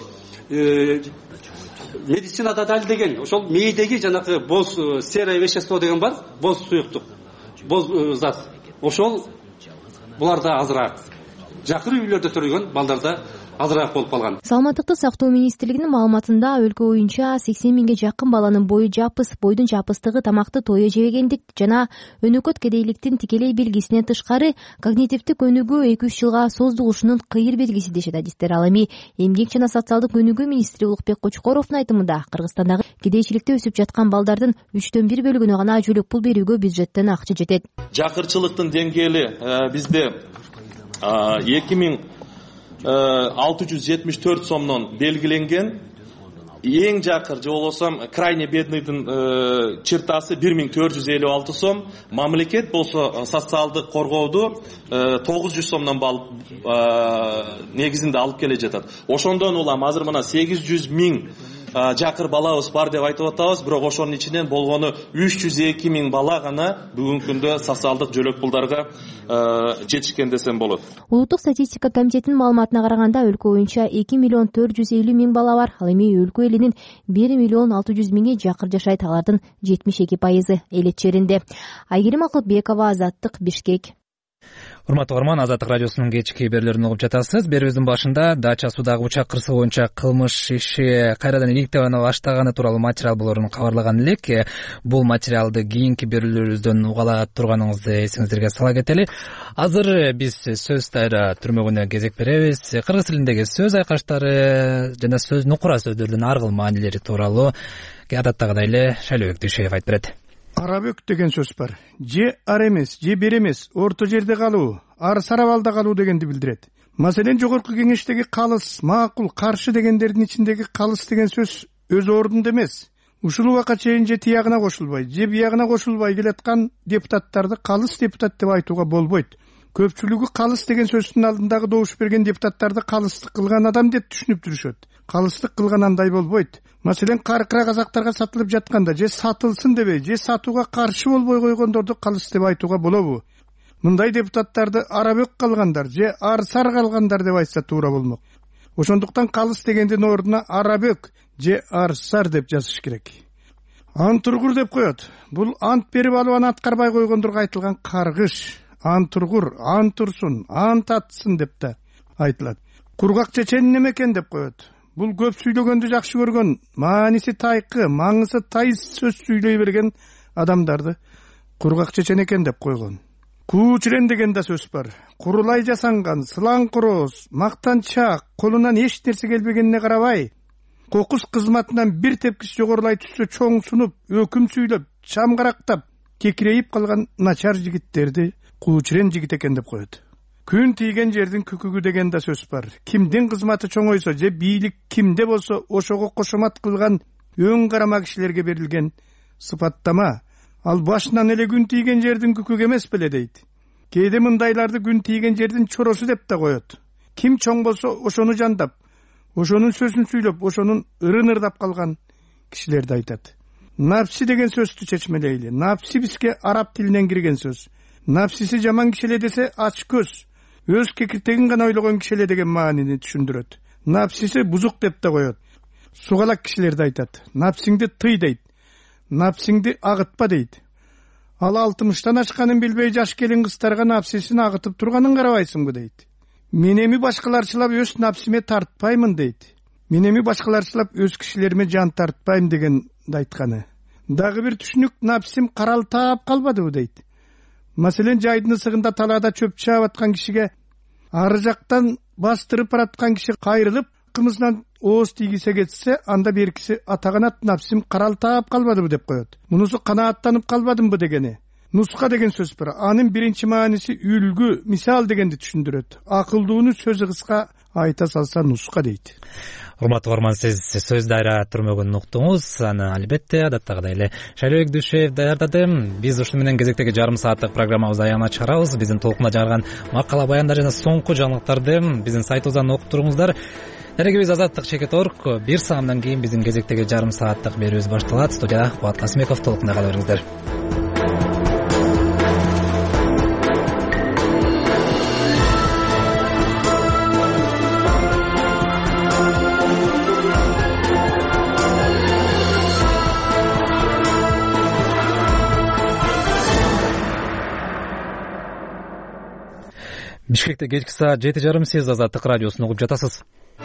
медицинада далилдеген. Ошол мээдеги жанагы боз серое вещество деген бар, боз суюктук, боз зат. Ошол буларда азыраак. Жакыр үйлөрдө төрөлгөн балдарда азыраак болуп калган. Саламаттыкты сактоо министрлигинин маалыматында өлкө боюнча 80 миңге жакын баланын бойдун жапыстыгы тамакты тое жебегендик жана өнөкөт кедейликтин тикелей белгисинен тышкары когнитивдик өнүгүү 2-3 жылга создугушунун кыйыр белгиси дешет адистер. Ал эми эмгек жана социалдык өнүгүү министри Улукбек Кочкоровдун айтымында Кыргызстандагы кедейчиликте өсүп жаткан балдардын 3/1 бөлүгүнө гана жөлөк пул берүүгө бюджеттен акча жетет. Жакырчылыктын деңгээли бизде 2674 сомдон белгиленген. Эң жакыр же болбосо крайне бедныйдын чертасы 1456 сом. Мамлекет болсо социалдык коргооду 900 сомдон негизинде алып келе жатат. Ошондон улам азыр мына 800 миң жакыр балабыз бар деп айтып атабыз, бирок ошонун ичинен болгону 302 миң бала гана бүгүнкү күндө социалдык жөлөк пулдарга жетишкен десем болот. Улуттук статистика комитетинин маалыматына караганда өлкө боюнча 2 миллион 450 миң бала бар. Ал эми өлкө элинин 1 миллион 600 миңи жакыр жашайт. Алардын 72% элет жеринде. Айгерим Акылбекова, Азаттык, Бишкек. Урматтуу угарман, Азаттык радиосунун кечки берүүлөрүн угуп жатасыз. Берүүбүздүн башында дача суудагы учак кырсыгы боюнча кылмыш иши кайрадан иликтеп баштаганы тууралуу материал болоорун кабарлаган элек. Бул материалды кийинки берүүлөрүбүздөн угала турганыңызды эсиңиздерге сала кетели. Азыр биз сөз тайра түрмөгүнө кезек беребиз. Кыргыз тилиндеги сөз айкаштары жана сөз нукура сөздөрдүн ар кыл маанилери тууралуу адаттагыдай эле Шайлообек Дүйшөев айтып берет. Арабөк деген сөз бар. Же ар эмес, же бер эмес, орто жерде калуу, ар сарабалда калуу дегенди билдирет. Маселен, жогорку кеңештеги калыс, макул, каршы дегендердин ичиндеги калыс деген сөз өз ордунда эмес. Ушул убакка чейин же тиягына кошулбай, же биягына кошулбай келаткан депутаттарды калыс депутат деп айтууга болбойт. Көпчүлүгү калыс деген сөздүн алдындагы добуш берген депутаттарды калыстык кылган адам деп түшүнүп жүрүшөт. Калыстык кылган андай болбойт. Маселен, каркыра казактарга сатылып жатканда же сатылсын дебей, же сатууга каршы болбой койгондорду калыс деп айтууга болобу? Мындай депутаттарды арабөк калгандар же арсар калгандар деп айтса туура болмок. Ошондуктан калыс дегендин ордуна арабөк же арсар деп жазыш керек. Антургур деп коет. Бул ант берип алып аны аткарбай койгондорго айтылган каргыш. Антургур, антурсун, ант атсын деп да айтылат. Кургак чечен неме экен деп коет. Бул көп сүйлөгөндү жакшы көргөн, мааниси тайкы, маңызы тайыз сөз сүйлөй берген адамдарды кургак чечен экен деп койгон. Куучирен деген да сөз бар. Курулай жасанган, сылаң короз, мактанчак, колунан эч нерсе келбегенине карабай, кокус кызматынан бир тепкис жогорулай түшсө чоң сунуп, өкүм сүйлөп, чамгарактап, кекирейип калган начар жигиттерди куучирен жигит экен деп коет. Күн тийген жердин күкүгү деген да сөз бар. Кимдин кызматы чоңойсо же бийлик кимде болсо ошого кошомат кылган өң карама кишилерге берилген сыпаттама. Ал башынан эле күн тийген жердин күкүгү эмес беле дейт. Кээде мындайларды күн тийген жердин чоросу деп да коет. Ким чоң болсо ошону жандап, ошонун сөзүн сүйлөп, ошонун ырын ырдап калган кишилерди айтат. Напси деген сөздү чечмелейли. Напси бизге араб тилинен кирген сөз. Напсиси жаман кишиле десе ач көз, өз кекиртегин гана ойлогон кишиле деген маанини түшүндүрөт. Напсиси бузук деп да коет. Сугалак кишилерди айтат. Напсиңди тый дейт. Напсиңди агытпа дейт. Ал 60-тан ашканын билбей жаш келин кыздарга напсисин агытып турганын карабайсыңбы дейт. Мен эми башкаларчылап өз напсиме тартпаймын дейт. Мен эми башкаларчылап өз кишилериме жан тартпайм деген айтканы. Дагы бир түшүнүк, напсим каралтаап калбадыбы дейт. Маселен, жайдын ысыгында талаада чөп чаап аткан кишиге ары жактан бастырып бараткан киши кайрылып, кымызынан ооз тийгисе кетсе, анда беркиси атаганат напсим каралтаап калбадыбы деп коет. Мунусу канааттанып калбадымбы дегени. нуска деген сөз бар. Анын биринчи мааниси үлгү, мисал дегенди түшүндүрөт. Акылдууну сөзү кыска айта салса нуска дейт. Урматтуу угарман, сиз сөз дайра түрмөгүн уктуңуз. Аны албетте адаттагыдай эле Шайлоо Дүйшеев даярдады. Биз ушуну менен кезектеги жарым сааттык программабызды аягына чыгарабыз. Биздин толкунда жарган макала, баяндар жана соңку жаңылыктарды биздин сайтыбыздан окуп туруңуздар. Дарегибиз Азаттык Чекеторг. Бир саамдан кийин биздин кезектеги жарым сааттык берүүбүз башталат. Студияда Кубат Касымбеков. Толкунда кала бериңиздер. Бишкекте кечки саат 7:30. Сиз Азаттык радиосун угуп жатасыз.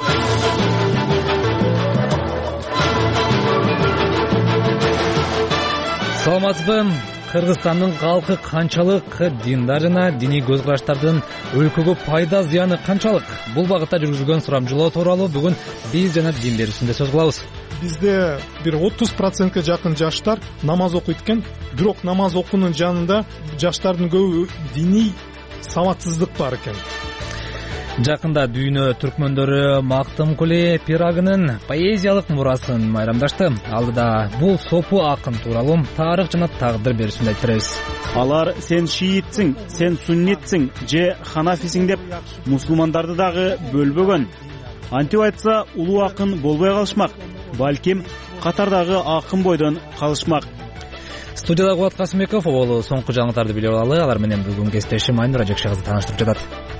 Саламатсызбы? Кыргызстандын калкы канчалык диндар жана диний көз караштардын өлкөгө пайда зыяны канчалык? Бул багытта жүргүзүлгөн сурамжылоо тууралуу бүгүн биз жана дин берүүсүндө сөз кылабыз. Бизде бир 30%га жакын жаштар намаз окуйт экен. Бирок намаз окуунун жанында жаштардын көбү диний сабатсыздык бар экен. Жакында дүйнө түркмөндөрү Мактым Кули пирагынын поэзиялык мурасын майрамдашты. Алдыда бул сопу акын тууралуу тарых жана тагдыр берүүсүндө айтырбыз. Алар сен шиитсиң, сен суннитсиң же ханафисиң деп мусулмандарды дагы бөлбөгөн. Антип айтса улуу акын болбой калышмак, балким катардагы акын бойдон калышмак. Студияда Кубат Касымбеков. Болу соңку жаңылыктарды билип алалы. Алар менен бүгүн кесиптешим Айнура Жекше кызы тааныштырып жатат.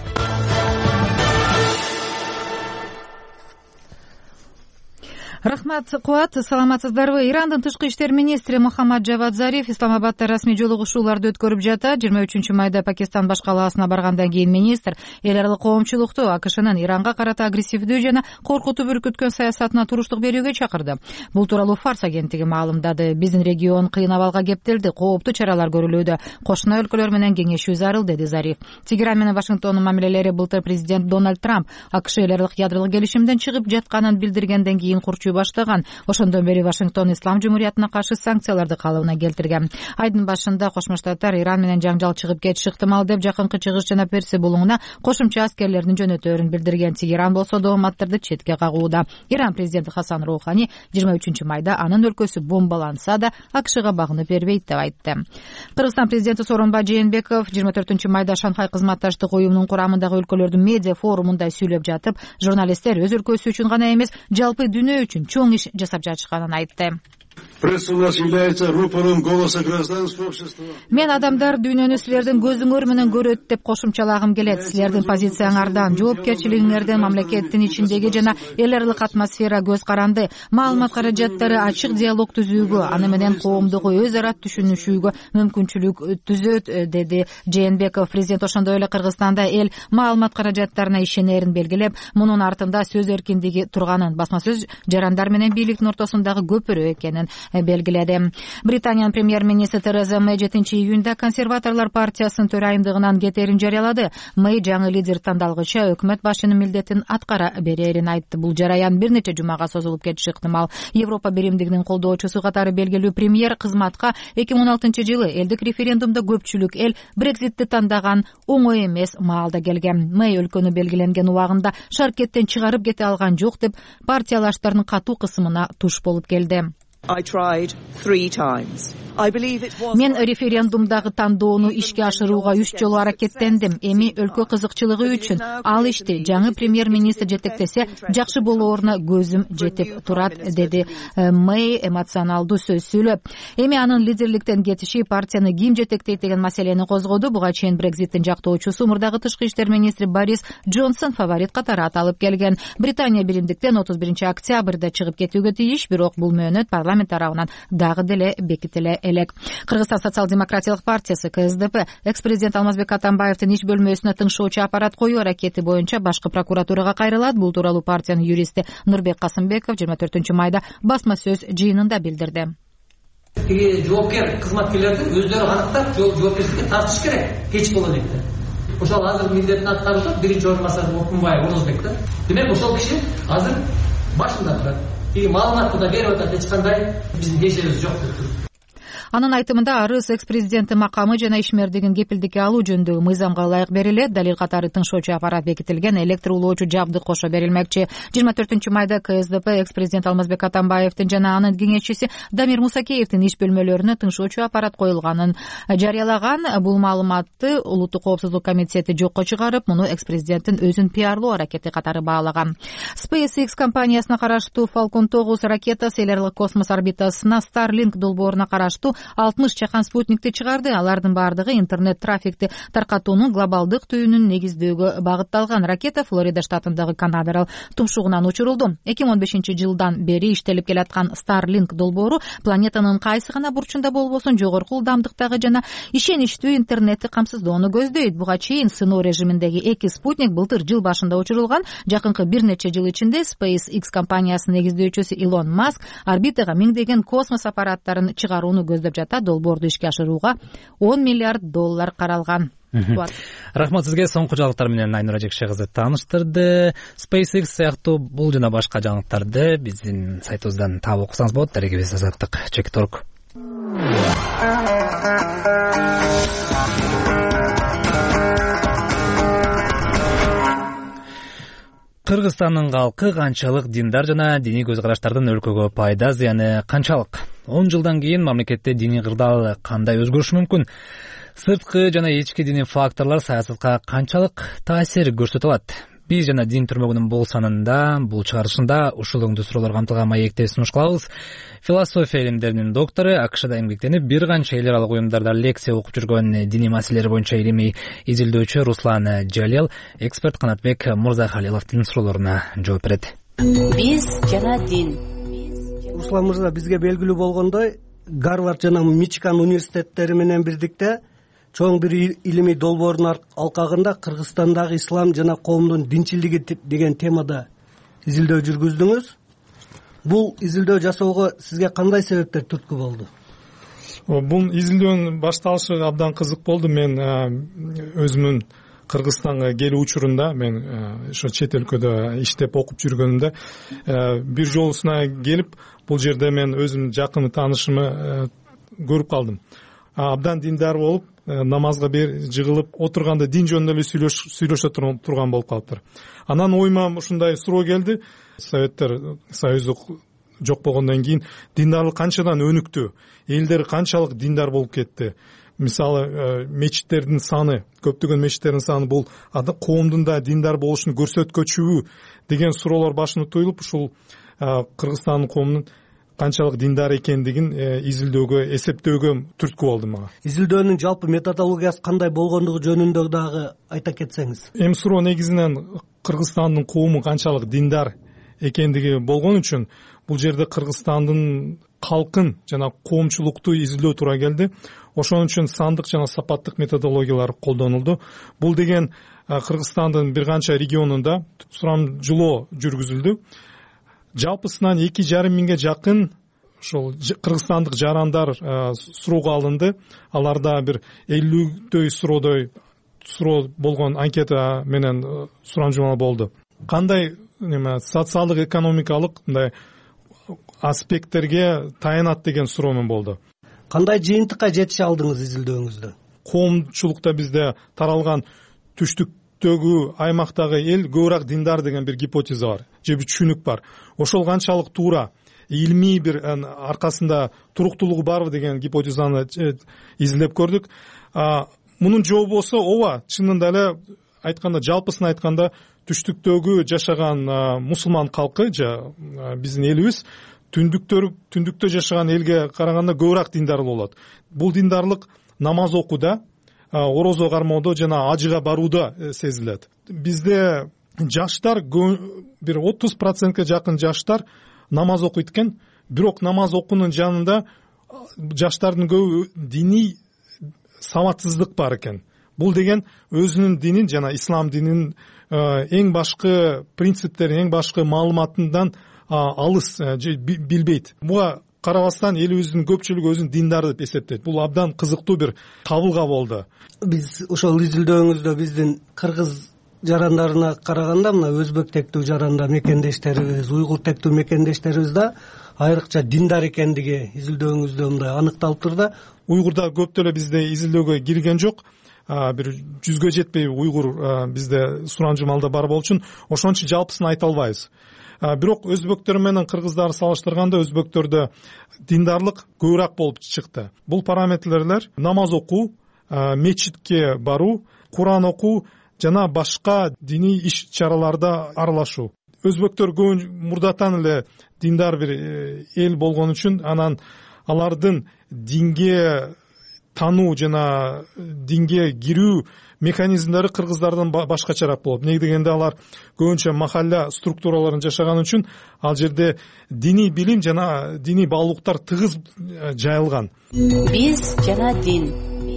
Рахмат, Кубат. Саламатсыздарбы? Ирандын тышкы иштер министри Мухаммад Джавад Зариф Исламабадда расмий жолугушууларды өткөрүп жатат. 23-майда Пакистан баш калаасына баргандан кийин министр эл аралык коомчулукту АКШнын Иранга карата агрессивдүү жана коркутуп үркүткөн саясатына туруштук берүүгө чакырды. Бул тууралуу Фарс агенттиги маалымдады. Биздин регион кыйын абалга кептелди, кооптуу чаралар көрүлүүдө. Кошуна өлкөлөр менен кеңешүү зарыл, деди Зариф. Тегеран менен Вашингтондун мамилелери былтыр президент Дональд Трамп АКШ эл аралык ядролук келишимден чыгып жатканын билдиргенден кийин курчуу баштаган. Ошондон бери Вашингтон Ислам Жумуриятына каршы санкцияларды калыбына келтирген. Айдын башында Кошмо Штаттар Иран менен жаңжал чыгып кетиши ыктымал деп Жакынкы Чыгыш жана Персия булуңуна кошумча аскерлердин жөнөтөөрүн билдирген. Тегеран болсо дооматтарды четке кагууда. Иран президенти Хасан Роухани 23-майда анын өлкөсү бомбаланса да АКШга багынып бербейт деп айтты. Кыргызстан президенти Сооронбай Жээнбеков 24-майда Шанхай кызматташтык уюмунун курамындагы өлкөлөрдүн медиа форумунда сүйлөп жатып, журналисттер өз өлкөсү үчүн гана эмес, жалпы дүйнө үчүн чоң иш жасап жатышканын айтты. Пресса у нас является рупором голоса гражданского общества. Мен адамдар дүйнөнү силердин көзүңөр менен көрөт деп кошумчалагым келет. Силердин позицияңардан, жоопкерчилигиңерден мамлекеттин ичиндеги жана эл аралык атмосфера көз каранды, маалымат каражаттары ачык диалог түзүүгө, аны менен коомдугу өз ара түшүнүшүүгө мүмкүнчүлүк түзөт, деди Жээнбеков. Президент ошондой эле Кыргызстанда эл маалымат каражаттарына ишенерин белгилеп, мунун артында сөз эркиндиги турганын, басма сөз жарандар менен бийликтин ортосундагы көпүрө экенин белгиледи. Британиянын премьер-министри Тереза Мэй 7-июнда консерваторлор партиясынын төрайымдыгынан кетерин жарыялады. Мэй жаңы лидер тандалгыча өкмөт башчынын милдетин аткара берерин айтты. Бул жараян бир нече жумага созулуп кетиши ыктымал. Европа биримдигинин колдоочусу катары белгилүү премьер кызматка 2016-жылы элдик референдумда көпчүлүк эл Брекситти тандаган оңой эмес маалда келген. Мэй өлкөнү белгиленген убагында шаркеттен чыгарып кете алган жок деп партиялаштардын катуу кысымына туш болуп келди. Мен референдумдагы тандоону ишке ашырууга 3 жолу аракеттендим. Эми өлкө кызыкчылыгы үчүн ал ишти жаңы премьер-министр жетектесе жакшы болооруна көзүм жетип турат, деди Мэй эмоционалдуу сөз сүйлөп. Эми анын лидерликтен кетиши партияны ким жетектейт деген маселени козгоду. Буга чейин Брекситтин жактоочусу мурдагы тышкы иштер министри Борис Джонсон фаворит катары аталып келген. Британия биримдиктен 31-октябрда чыгып кетүүгө тийиш, бирок бул мөөнөт парламент тарабынан дагы деле бекитиле элек. Кыргызстан социал-демократиялык партиясы КСДП экс-президент Алмазбек Атамбаевдин иш бөлмөсүнө тыңшоочу аппарат коюу аракети боюнча башкы прокуратурага кайрылат. Бул тууралуу партиянын юристи Нурбек Касымбеков 24-майда басма сөз жыйынында билдирди. Жоопкер кызматкерлердин өздөрү аныктап жоопкерчиликке тартыш керек. Кеч болот экен. Ошол азыр милдетин аткарууда биринчи орун басары Окунбаев Орозбек да. Демек ошол киши азыр башында турат. Маалыматты да берип атат, эч кандай биздин кешебиз жок деп туруп. Анын айтымында арыз экс президенти макамы жана ишмердигин кепилдикке алуу жөнүндөгү мыйзамга ылайык берилет. Далил катары тыңшоочу аппарат бекитилген, электр улоочу жабдык кошо берилмекчи. 24 майда КСДП экс президент Алмазбек Атамбаевдин жана анын кеңешчиси Дамир Мусакеевдин иш бөлмөлөрүнө тыңшоочу аппарат коюлганын жарыялаган. Бул маалыматты Улуттук коопсуздук комитети жокко чыгарып, муну экс президенттин өзүн пиарлоо аракети катары баалаган. SpaceX компаниясына караштуу Falcon 9 ракетасы эл аралык космос орбитасына Starlink долбооруна караштуу 60 чакан спутникти чыгарды. Алардын баардыгы интернет трафикти таркатуунун глобалдык түйүнүн негиздөөгө багытталган. Ракета Флорида штатындагы Канаверал тумшугунан учурулду. 2015 жылдан бери иштелип келаткан Starlink долбоору планетанын кайсы гана бурчунда болбосун жогорку ылдамдыктагы жана ишеничтүү интернетти камсыздоону көздөйт. Буга чейин сыноо режиминдеги 2 спутник былтыр жыл башында учурулган. Жакынкы бир нече жыл ичинде SpaceX компаниясынын негиздөөчүсү Илон Маск орбитага миңдеген космос аппараттарын чыгарууну көздөп жатат. Долбоорду ишке ашырууга $10 миллиард каралган. Рахмат сизге. Соңку жаңылыктар менен Айнура Жекше кызы тааныштырды. SpaceX сыяктуу бул жана башка жаңылыктарды биздин сайтыбыздан таап окусаңыз болот. Дарегибиз Азаттык Чекторг. Кыргызстандын калкы канчалык диндар жана диний көз караштардын өлкөгө пайда зыяны канчалык? 10 жылдан кийин мамлекетте диний кырдаал кандай өзгөрүшү мүмкүн? Сырткы жана ички диний факторлор саясатка канчалык таасир көрсөтө алат? Биз жана дин түрмөгүнүн бул санында, бул чыгарылышында ушул өңдүү суроолор камтылган маекти сунуш кылабыз. Философия илимдеринин доктору, АКШда эмгектенип бир канча эл аралык уюмдарда лекция окуп жүргөн диний маселелер боюнча илимий изилдөөчү Руслан Жалел эксперт Канатбек Мырзахалиловдун суроолоруна жооп берет. Биз жана дин. Руслан мырза, бизге белгилүү болгондой, Гарвард жана Мичиган университеттери менен бирдикте чоң бир илимий долбоордун алкагында Кыргызстандагы ислам жана коомдун динчилиги деген темада изилдөө жүргүздүңүз. Бул изилдөө жасоого сизге кандай себептер түрткү болду? Бул изилдөөнүн башталышы абдан кызык болду. Мен өзүмүн Кыргызстанга келүү учурунда, мен ошо чет өлкөдө иштеп окуп жүргөнүмдө бир жолусуна келип, бул жерде мен өзүм жакын таанышымы көрүп калдым. Абдан диндар болуп, намазга жыгылып отурганда дин жөнүндө эле сүйлөшө турган болуп калыптыр. Анан оюма ушундай суроо келди. Советтер Союзу жок болгондон кийин диндарлык канчадан өнүктү? Элдер канчалык диндар болуп кетти? Мисалы, мечиттердин саны, көптөгөн мечиттердин саны бул коомдун да диндар болушун көрсөткөчүбү деген суроолор башына туюлуп, ушул Кыргызстандын коомунун канчалык диндар экендигин изилдөөгө, эсептөөгө түрткү болду мага. Изилдөөнүн жалпы методологиясы кандай болгондугу жөнүндө дагы айта кетсеңиз. Эми суроо негизинен Кыргызстандын коому канчалык диндар экендиги болгон үчүн бул жерде Кыргызстандын калкын жана коомчулукту изилдөө туура келди. Ошон үчүн сандык жана сапаттык методологиялар колдонулду. Бул деген Кыргызстандын бир канча регионунда сурамжылоо жүргүзүлдү. Жалпысынан 2,5 миңге жакын ошол кыргызстандык жарандар суроого алынды. Аларда бир 50дөй суроо болгон анкета менен сурамжылоо болду. Кандай социалдык экономикалык мындай аспекттерге таянат деген суроо менен болду. Кандай жыйынтыкка жетише алдыңыз изилдөөңүздө? Коомчулукта бизде таралган түштүктөгү аймактагы эл көбүрөөк диндар деген бир гипотеза бар, же бир түшүнүк бар. Ошол канчалык туура, илимий бир аркасында туруктуулугу барбы деген гипотезаны изилдеп көрдүк. Мунун жообу болсо ооба, чынында эле айтканда, жалпысын айтканда түштүктөгү жашаган мусулман калкы же биздин элибиз түндүктө жашаган элге караганда көбүрөөк диндар болот. Бул диндарлык намаз окууда, орозо кармоодо жана ажыга барууда сезилет. Бизде жаштар бир 30%га жакын жаштар намаз окуйт экен, бирок намаз окуунун жанында жаштардын көбү диний сабатсыздык бар экен. Бул деген өзүнүн динин жана ислам дининин эң башкы принциптерин, эң башкы маалыматынан алыс билбейт. Буга карабастан элибиздин көпчүлүгү өзүн диндар деп эсептейт. Бул абдан кызыктуу бир кабылга болду. Биз ошол изилдөөңүздө биздин кыргыз жарандарына караганда, мына өзбек тектүү жарандар мекендештерибиз, уйгур тектүү мекендештерибиз да айрыкча диндар экендиги изилдөөңүздө мындай аныкталыптыр да. Уйгурда көп деле бизде изилдөөгө кирген жок, бир 100гө жетпей уйгур бизде суранжымалда бар болчу үчүн ошон үчүн жалпысын айта албайбыз. Бирок өзбектөр менен кыргыздарды салыштырганда өзбектөрдө диндарлык көбүрөөк болуп чыкты. Бул параметрлер намаз окуу, мечитке баруу, Куран окуу жана башка диний иш чараларда аралашуу. Өзбектөр көп мурдатан эле диндар бир эл болгон үчүн анан алардын динге тануу жана динге кирүү механизмдери кыргыздардан башкачараак болот. Эмне дегенде алар көбүнчө махалла структураларын жашаган үчүн ал жерде диний билим жана диний баалуулуктар тыгыз жайылган. Биз жана дин.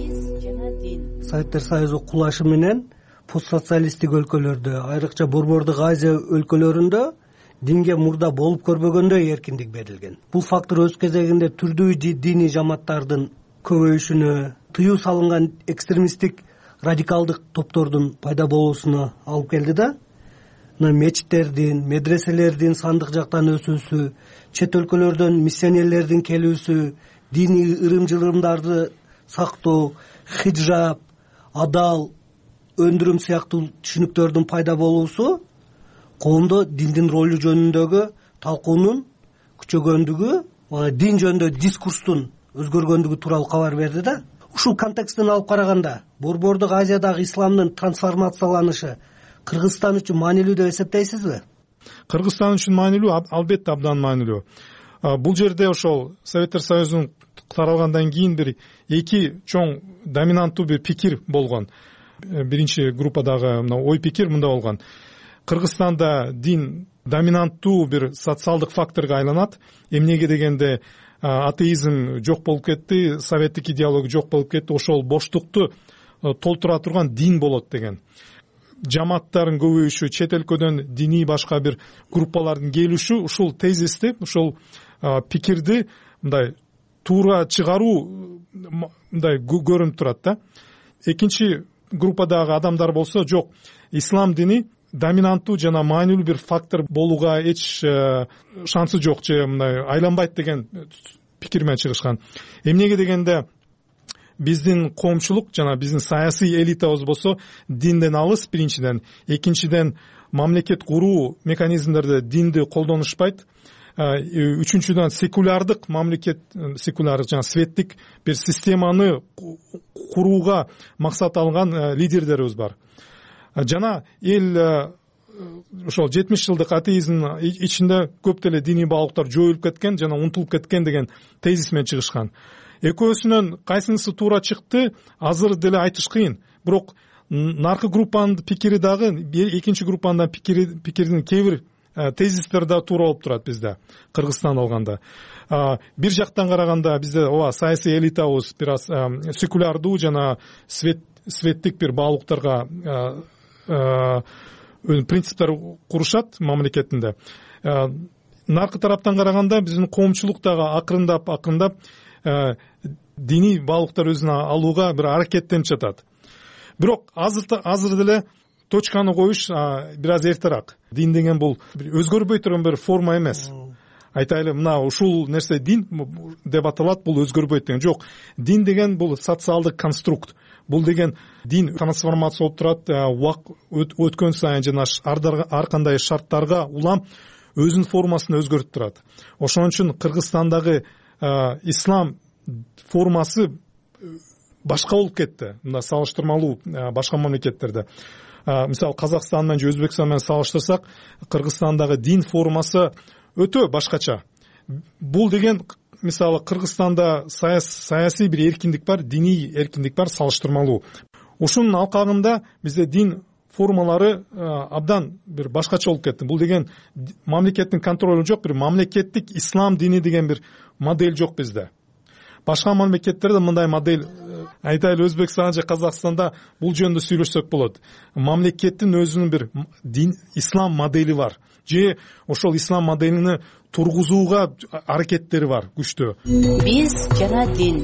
Советтер Союзу кулашы менен постсоциалисттик өлкөлөрдө, айрыкча Борбордук Азия өлкөлөрүндө динге мурда болуп көрбөгөндөй эркиндик берилген. Бул фактор өз кезегинде түрдүү диний жамааттардын көбөйүшүнө, тыюу салынган экстремисттик радикалдык топтордун пайда болуусуна алып келди да. Мечиттердин, медреселердин сандык жактан өсүүсү, чет өлкөлөрдөн миссионерлердин келүүсү, диний ырым-жылымдарды сактоо, хиджаб, адал, өндүрүм сыяктуу түшүнүктөрдүн пайда болуусу коомдо диндин ролу жөнүндөгү талкуунун күчөгөндүгү, дин жөнүндө дискурстун өзгөргөндүгү тууралуу кабар берди да. Ушул контексттен алып караганда Борбордук Азиядагы исламдын трансформацияланышы Кыргызстан үчүн маанилүү деп эсептейсизби? Кыргызстан үчүн маанилүү, албетте абдан маанилүү. Бул жерде ошол Советтер Союзунун таралгандан кийин бир эки чоң доминанттуу бир пикир болгон. Биринчи группадагы ой пикир мындай болгон: Кыргызстанда дин доминанттуу бир социалдык факторго айланат. Эмнеге дегенде атеизм жок болуп кетти, советтик идеология жок болуп кетти, ошол боштукту толтура турган дин болот деген. Жамааттардын көбөйүшү, чет өлкөдөн диний башка бир группалардын келиши ушул тезисти, ушул пикирди мындай туура чыгаруу мындай көрүнүп турат да. Экинчи группадагы адамдар болсо жок, ислам дини доминанттуу жана маанилүү бир фактор болууга эч шансы жок же мындай айланбайт деген пикир менен чыгышкан. Эмнеге дегенде биздин коомчулук жана биздин саясий элитабыз болсо динден алыс биринчиден, экинчиден мамлекет куруу механизмдерде динди колдонушпайт. Үчүнчүдөн секулярдык мамлекет, секуляр жана светтик бир системаны курууга максат алган лидерлерибиз бар. Жана эл ошол 70 жылдык атеизмдин ичинде көп деле диний баалуулуктар жоюлуп кеткен жана унутулуп кеткен деген тезис менен чыгышкан. Экөөсүнөн кайсынысы туура чыкты азыр деле айтыш кыйын. Бирок наркы группанын пикири дагы экинчи группанын пикирдин кээ бир тезистер да туура болуп турат бизде, Кыргызстан алганда. Бир жактан караганда бизде саясий элитабыз бир аз секулярдуу жана светтик бир баалуулуктарга принциптер курушат мамлекетинде. Наркы тараптан караганда биздин коомчулук дагы акырындап диний баалуулуктар өзүнө алууга бир аракеттенип жатат. Бирок азыр деле точканы коюш бир аз эртерээк. Дин деген бул өзгөрбөй турган бир форма эмес. Айтайлы, мына ушул нерсе дин деп аталат, бул өзгөрбөйт деген жок. Дин деген бул социалдык конструкт. Бул деген дин трансформация болуп турат, өткөн сайын жана ар кандай шарттарга улам өзүнүн формасын өзгөртүп турат. Ошон үчүн Кыргызстандагы ислам формасы башка болуп кетти. Мына салыштырмалуу башка мамлекеттерде. Мисалы Казакстан менен же Өзбекстан менен салыштырсак, Кыргызстандагы дин формасы өтө башкача. Бул деген мисалы Кыргызстанда саясий бир эркиндик бар, диний эркиндик бар, салыштырмалуу. Ушунун алкагында бизде дин формалары абдан бир башкача болуп кетти. Бул деген мамлекеттин контролу жок, бир мамлекеттик ислам дини деген бир модель жок бизде. Башка мамлекеттерде мындай модель, айтайлы Өзбекстан же Казакстанда бул жөнүндө сүйлөшсөк болот. Мамлекеттин өзүнүн бир дин ислам модели бар. Же ошол ислам моделини тургузууга аракеттери бар, күчтүү. Биз жана дин.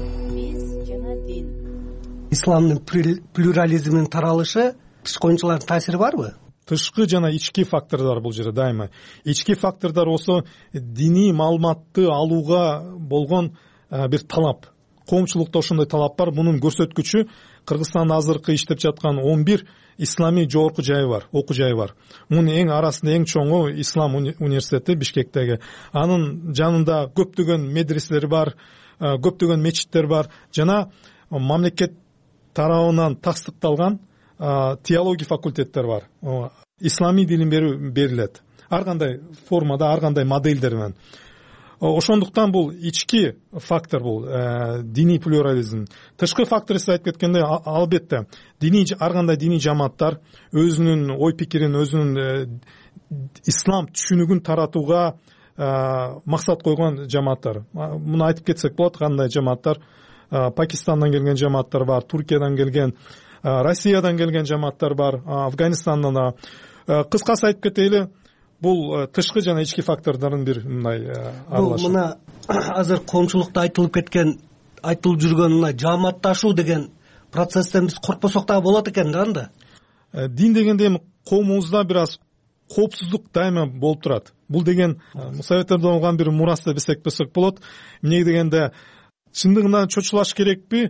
Исламдын плюрализминин таралышы тышкы оюнчулардын таасири барбы? тышкы жана ички фактордор бул жерде дайыма. Ички фактордор осы диний маалыматты алууга болгон бир талап. Коомчулукта ошондой талап бар. Мунун көрсөткүчү Кыргызстанда азыркы иштеп жаткан 11 ислами жогорку жайы бар, окуу жайы бар. Мунун эң арасында эң чоңу Ислам университети Бишкектеги. Анын жанында көптөгөн медреселер бар, көптөгөн мечиттер бар жана мамлекет тарабынан тастыкталган теология факультеттер бар. Ислами билим берүү берилет. Ар кандай формада, ар кандай моделдер менен. Ошондуктан бул ички фактор, бул диний плюрализм. Тышкы фактор сиз айтып кеткендей, албетте ар кандай диний жамааттар өзүнүн ой пикирин, өзүнүн ислам түшүнүгүн таратууга максат койгон жамааттар. Муну айтып кетсек болот, кандай жамааттар. Пакистандан келген жамааттар бар, Туркиядан келген, Россиядан келген жамааттар бар, Афганистандан да. Кыскасы айтып кетели, бул тышкы жана ички фактордордун бир мындай аралашы. Бул мына азыр коомчулукта айтылып жүргөн мына жааматташуу деген процесстен биз коркпосок дагы болот экен да анда. Дин дегенде эми коомубузда бир аз коопсуздук дайыма болуп турат. Бул деген Советтерден алган бир мурас деп эсептесек болот. Эмне дегенде чындыгында чочулаш керекпи?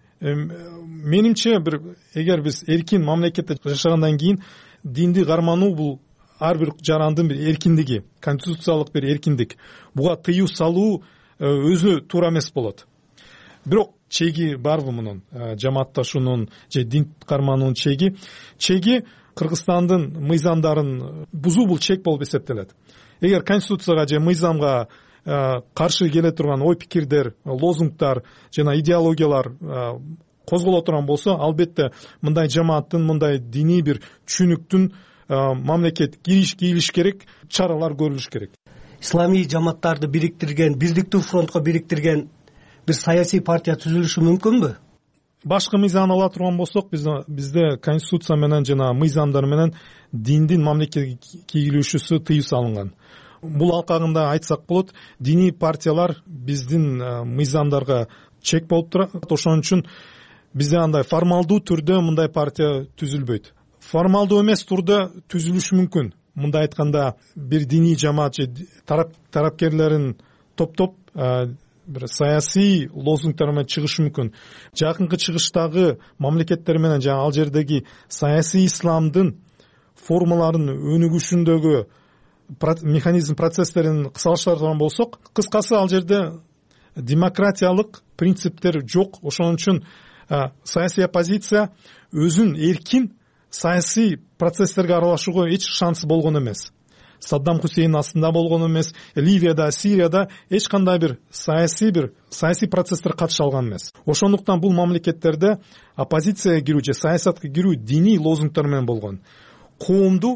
Менимче бир эгер биз эркин мамлекетте жашагандан кийин динди кармануу бул ар бир жарандын бир эркиндиги, конституциялык бир эркиндик. Буга тыюу салуу өзү туура эмес болот. Бирок чеги барбы мунун? Жамаатташуунун же дин кармануунун чеги? Чеги Кыргызстандын мыйзамдарын бузуу бул чек болуп эсептелет. Эгер конституцияга же мыйзамга каршы келе турган ой пикирдер, лозунгдар жана идеологиялар козголо турган болсо, албетте мындай жамааттын, мындай диний бир түшүнүктүн мамлекет кийилиш керек, чаралар көрүлүш керек. Ислами жамааттарды бириктирген, бирдиктүү фронтко бириктирген бир саясий партия түзүлүшү мүмкүнбү? Башкы мыйзам ала турган болсок, бизде конституция менен жана мыйзамдар менен диндин мамлекетке кийилүүсү тыюу салынган. Бул алкагында айтсак болот, диний партиялар биздин мыйзамдарга чек болуп турат. Ошон үчүн бизде андай формалдуу түрдө мындай партия түзүлбөйт. Формалдуу эмес түрдө түзүлүшү мүмкүн. Мындай айтканда, бир диний жамаат же тарапкерлерин топтоп бир саясий лозунгдар менен чыгышы мүмкүн. Жакынкы чыгыштагы мамлекеттер менен жана ал жердеги саясий исламдын формаларын өнүгүшүндөгү механизм процесстерин кысалыштырган болсок, кыскасы ал жерде демократиялык принциптер жок. Ошон үчүн саясий оппозиция өзүн эркин саясий процесстерге аралашууга эч шансы болгон эмес. Саддам Хусейн астында болгон эмес, Ливияда, Сирияда эч кандай бир саясий процесстер катыша алган эмес. Ошондуктан бул мамлекеттерде оппозицияга кирүү же саясатка кирүү диний лозунгдар менен болгон. Коомду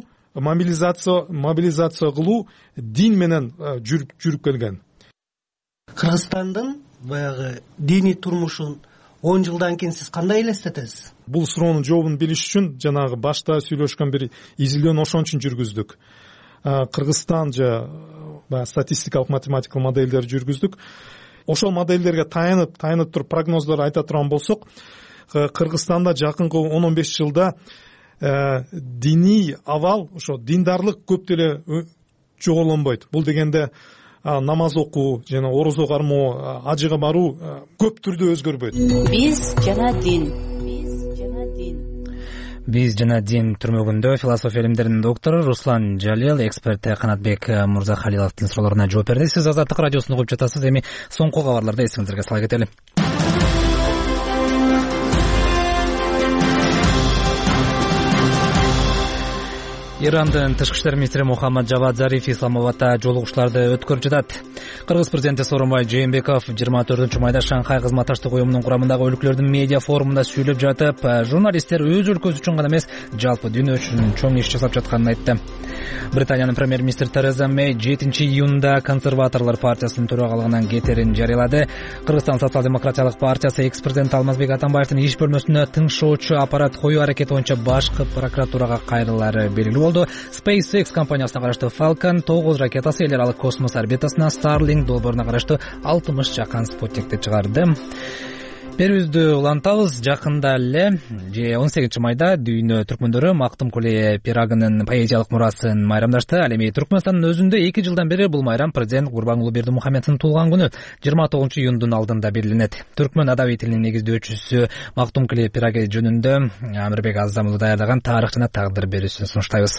мобилизация кылуу дин менен жүрүп келген. Кыргызстандын баягы диний турмушун 10 жылдан кийин сиз кандай элестетесиз? Бул суроонун жообун билиш үчүн жанагы башта сүйлөшкөн бир изилдөөнү ошон үчүн жүргүздүк. Кыргызстан же статистикалык математикалык модельдер жүргүздүк. Ошол модельдерге таянып туруп прогноздор айта турган болсок, Кыргызстанда жакынкы 10-15 жылда диний абал, ошо диндарлык көп деле жогоруланбойт. Бул дегенде намаз окуу жана орозо кармоо, ажыга баруу көп түрдө өзгөрбөйт. Биз жана дин. Биз жана дин түрмөгүндө философия илимдеринин доктору Руслан Жалил, эксперт Канатбек Мурзахалиловдун суроолоруна жооп берди. Сиз Азаттык радиосун угуп жатасыз. Эми соңку кабарларды эсиңизерге сала кетели. Ирандын тышкы иштер министри Мухаммад Жавад Зариф Исламабадда жолугушууларды өткөрүп жатат. Кыргыз президенти Сооронбай Жээнбеков 24-майда Шанхай кызматташтык уюмунун курамындагы өлкөлөрдүн медиа форумунда сүйлөп жатып, журналисттер өз өлкөсү үчүн гана эмес, жалпы дүйнө үчүн чоң иш жасап жатканын айтты. Британиянын премьер-министри Тереза Мэй 7-июнда консерваторлор партиясынын төрагалыгынан кетерин жарыялады. Кыргызстан социал-демократиялык партиясы экс-президент Алмазбек Атамбаевдин иш бөлмөсүнө тыңшоочу аппарат коюу аракети боюнча башкы прокуратурага кайрылары белгилүү болду. SpaceX компаниясына караштуу Falcon 9 ракетасы эл аралык космос орбитасына Starlink долбооруна караштуу 60 жакан спутникти чыгарды. берүүбүздү улантабыз. Жакында эле 18 майда дүйнө түркмөндөрү Мактумкули пирагынын поэзиялык мурасын майрамдашты. Ал эми Түркмөнстандын өзүндө 2 жылдан бери бул майрам президент Гурбангулы Бердимухамедовдун туулган күнү 29-июндун алдында белгиленет. Түркмөн адабий тилинин негиздөөчүсү Мактумкули пираги жөнүндө Амирбек Аздамов даярдаган тарых жана тагдыр берүүсүн сунуштайбыз.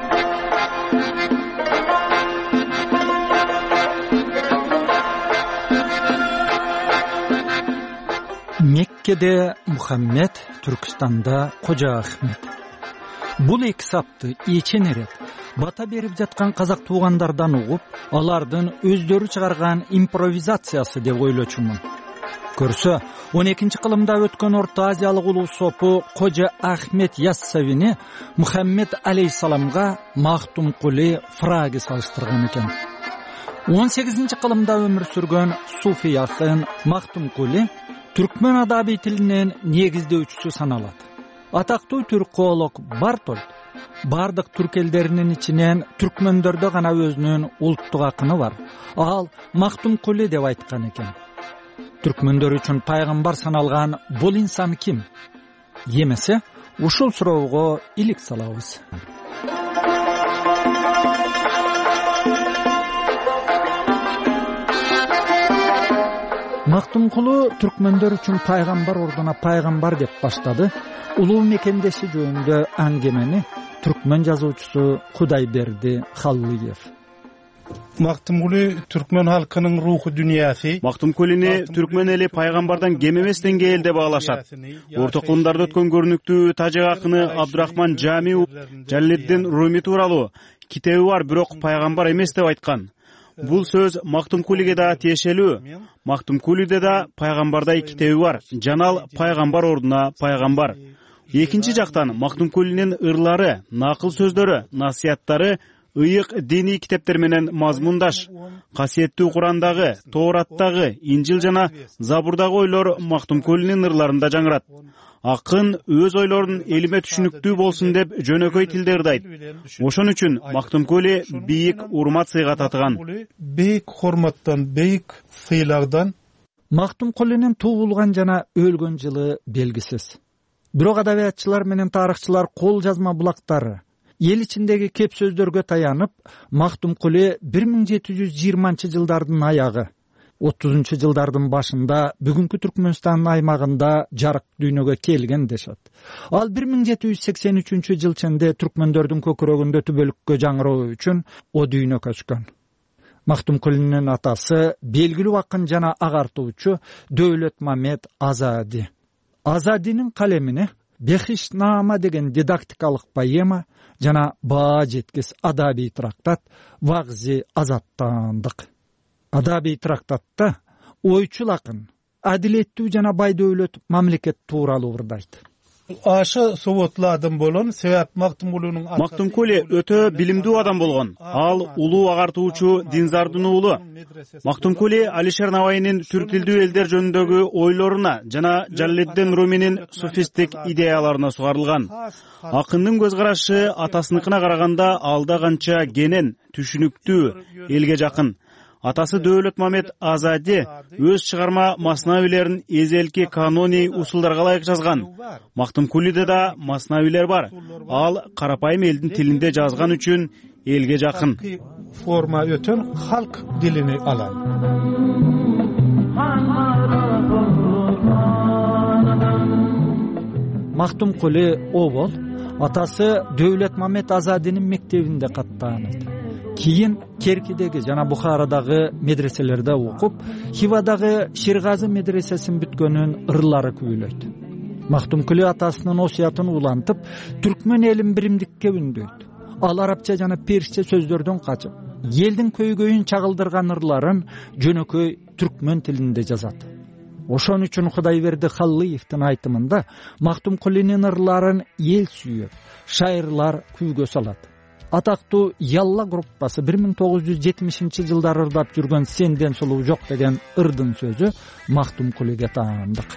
Меккеде Мухаммед, Түркістанда Кожа Ахмет. Бул эки сапты эчен эрет бата берип жаткан казак туугандардан угуп, алардын өздөрү чыгарган импровизациясы деп ойлочумун. Көрсө, 12-кылымда өткөн Орто Азиялык улуу сопу Кожа Ахмет Яссавини Мухаммед алейхисаламга Мактумкули фраги салыштырган экен. 18-кылымда өмүр сүргөн суфи акын Мактумкули түркмөн адабий тилинин негиздөөчүсү саналат. Атактуу түрколог Бартольд бардык түрк элдеринин ичинен түркмөндөрдө гана өзүнүн улуттук акыны бар. Ал Мактумкули деп айткан экен. Түркмөндөр үчүн пайгамбар саналган бул инсан ким? Эмесе, ушул суроого илик салабыз. Мактумкулу түркмөндөр үчүн пайгамбар ордуна пайгамбар деп баштады. Улуу мекендеши жөнүндө аңгемени түркмөн жазуучусу Кудайберди Халлыев. Мактумкули түркмөн халкынын руху дүниясы. Мактумкулини түркмөн эли пайгамбардан кем эмес деңгээлде баалашат. Орто кылымдарда өткөн көрүнүктүү тажик акыны Абдурахман Жамиу Жаллиддин Руми тууралуу китеби бар, бирок пайгамбар эмес деп айткан. Бул сөз Мактумкулиге да тиешелүү. Мактумкулиде да пайгамбардай китеби бар. Жанал пайгамбар ордуна пайгамбар. Экинчи жактан Мактумкулинин ырлары, накыл сөздөрү, насыяттары ыйык диний китептер менен мазмундаш. Касиеттүү Курандагы, Тоораттагы, Инжил жана Забурдагы ойлор Мактумкулинин ырларында жаңырат. Акын өз ойлорун элиме түшүнүктүү болсун деп жөнөкөй тилде ырдайт. Ошон үчүн Мактумкули бийик урмат сыйга татыган. Бейик хурматтан, бейик сыйлардан. Мактумкулинин туулган жана өлгөн жылы белгисиз. Бирок адабиятчылар менен тарыхчылар кол жазма булактары, эл ичиндеги кеп сөздөргө таянып, Мактумкули 1720-жылдардын аягы, 30-жылдардын башында бүгүнкү Түркмөнстандын аймагында жарык дүйнөгө келген дешет. Ал 1783-жыл ченде түркмөндөрдүн көкүрөгүндө түбөлүккө жаңыроо үчүн о дүйнө көчкөн. Мактумкулинин атасы белгилүү акын жана агартуучу Дөөлөтмамет Азади. Азадинин калемине Бехишнама деген дидактикалык поэма жана баа жеткис адабий трактат Вагзи азаттандык. Адабий трактатта ойчул акын адилеттүү жана бай дөөлөт мамлекет тууралуу ырдайт. Ашы советладым болон, себеп Мактумкули өтө билимдүү адам болгон. Ал улуу агартуучу Динзардын уулу. Мактумкули Алишер Навайнин түрк тилдүү элдер жөнүндөгү ойлоруна жана Жаллиддин Руминин суфистик идеяларына сугарылган. Акындын көз карашы атасыныкына караганда алда канча кенен, түшүнүктүү, элге жакын. Атасы Дөөлөтмамет Азади өз чыгарма маснавилерин эзелки каноний усулдарга ылайык жазган. Мактумкулиде да маснавилер бар. Ал карапайым элдин тилинде жазган үчүн элге жакын. Форма өтөн халк дилини алат. Мактумкули обол атасы Дөөлөтмамет Азадинин мектебинде каттаанат. Кийин Керкидеги жана Бухарадагы медреселерде окуп, Хивадагы Ширгазы медресесин бүткөнүн ырлары күбөлөйт. Мактумкули атасынын осуятын улантып, түркмөн элин биримдикке үндөйт. Ал арабча жана персче сөздөрдөн качып, элдин көйгөйүн чагылдырган ырларын жөнөкөй түркмөн тилинде жазат. Ошон үчүн Кудайберди Халлыевдин айтымында Мактумкулинин ырларын эл сүйөт, шайырлар күйгө салат. Атактуу Ялла группасы 1970-жылдары ырдап жүргөн Сенден сулуу жок деген ырдын сөзү Мактумкулиге таандык.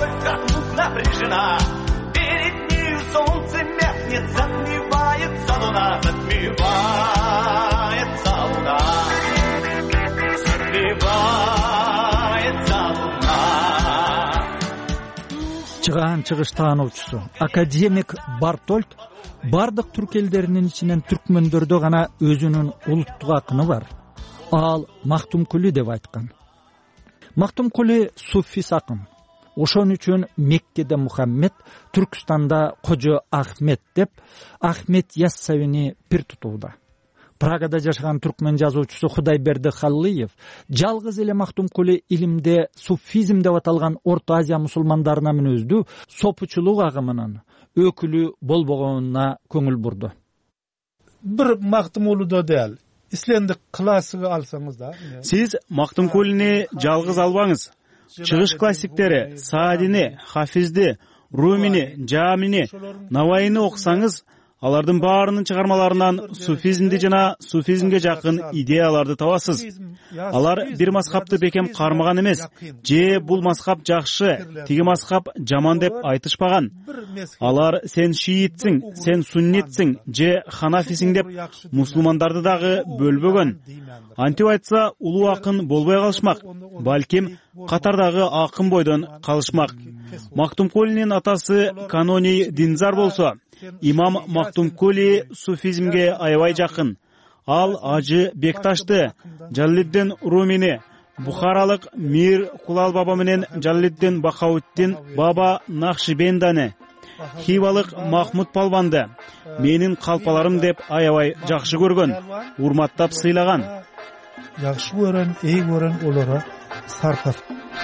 Перед нею солнце меркнет, затмевает солнце. чыгаан чыгыш таануучусу академик Бартольд бардык түрк элдеринин ичинен түркмөндөрдө гана өзүнүн улуттук акыны бар, ал Мактумкули деп айткан. Мактумкули суффис акын. Ошон үчүн Меккеде Мухаммед, Түркстанда Кожо Ахмет деп Ахмет Яссауини пир тутууда. Прагада жашаган түркмөн жазуучусу Кудайберди Халлиев жалгыз эле Мактумкули илимде суфизм деп аталган Орто Азия мусулмандарына мүнөздүү сопучулук агымынын өкүлү болбогонуна көңүл бурду. Бир Мактумулудо дел ислендик классыгы алсаңыз да. Сиз Мактумкулини жалгыз албаңыз. Чыгыш классиктери Саадини, Хафизди, Румини, Жамини, Наваини окусаңыз, алардын баарынын чыгармаларынан суфизмди жана суфизмге жакын идеяларды табасыз. Алар бир мазхабты бекем кармаган эмес, же бул мазхаб жакшы, тиги мазхаб жаман деп айтышпаган. Алар сен шиитсиң, сен суннитсиң, же ханафисиң деп мусулмандарды дагы бөлбөгөн. Антип айтса, улуу акын болбой калышмак, балким катардагы акын бойдон калышмак. Мактумкулинин атасы Канони Динзар болсо, имам Мактумкули суфизмге аябай жакын. Ал Ажы Бекташты, Жаллиддин Румини, Бухаралык Мир Кулал баба менен Жаллиддин Бахауттин баба Нахшибендани, Хивалык Махмуд Палванды менин калпаларым деп аябай жакшы көргөн, урматтап сыйлаган. Жакшы көрөн, эй көрөн олора саркат.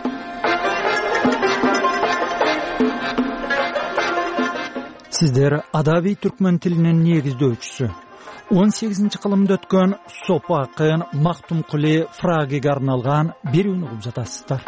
Сиздер адабий түркмөн тилинин негиздөөчүсү 18-кылымда өткөн сопу акын Мактумкули фрагиге арналган берүүнү угуп жатасыздар.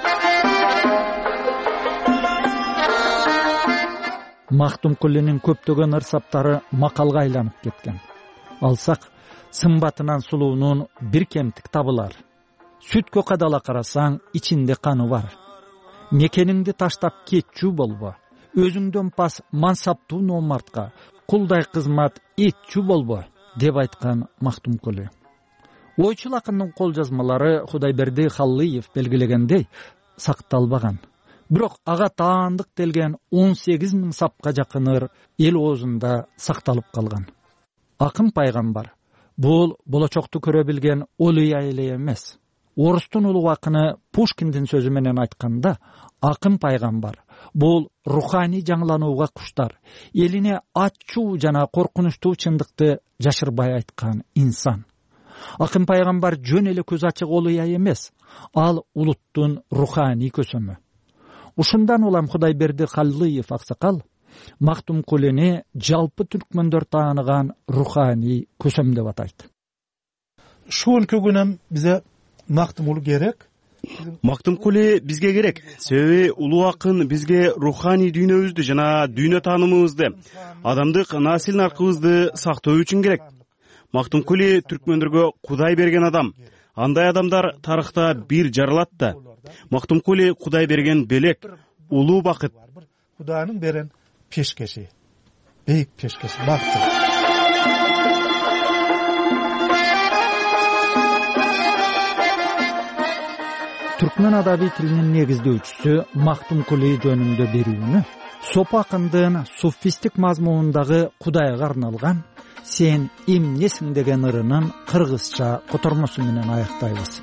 Мактумкулинин көптөгөн ырсаптары макалга айланып кеткен. Алсак, сымбатынан сулуунун бир кемтик табылар. Сүткө кадала карасаң, ичинде каны бар. Мекениңди таштап кетчү болбо. Өзүңдөн пас мансаптуу номартка, кулдай кызмат этчү болбо деп айткан Мактумкули. Ойчул акындын кол жазмалары Кудайберди Халлиев белгилегендей сакталбаган. Бирок ага таандык делген 18 000 сапка жакын эл оозунда сакталып калган. Акын пайгамбар бул болочокту көрө билген олуя эле эмес. Орустун улуу акыны Пушкиндин сөзү менен айтканда, акын пайгамбар бул руханий жаңыланууга куштар, элине ачуу жана коркунучтуу чындыкты жашырбай айткан инсан. Акын пайгамбар жөн эле көз ачык олуя эмес, ал улуттун руханий көсөмү. Ушундан улам Кудайберди Халлиев аксакал Мактумкулини жалпы түркмөндөр тааныган руханий көсөм деп атайт. Шул күнүм бизе Мактумул керек. Мактумкули бизге керек. Себеби улуу акын бизге руханий дүйнөбүздү жана дүйнө таанымыбызды, адамдык насль наркыбызды сактоо үчүн керек. Мактумкули түркмөндөргө Кудай берген адам. Андай адамдар тарыхта бир жаралат да. Мактумкули Кудай берген белек, улуу бакыт. Кудайдын берен пешкеши. Бейик пешкеши бакыт. Түркмөн адабий тилинин негиздөөчүсү Мактумкули жөнүндө берүүнү сопу акындын суфистик мазмунундагы Кудайга арналган «Сен эмнесиң» деген ырынын кыргызча котормосу менен аяктайбыз.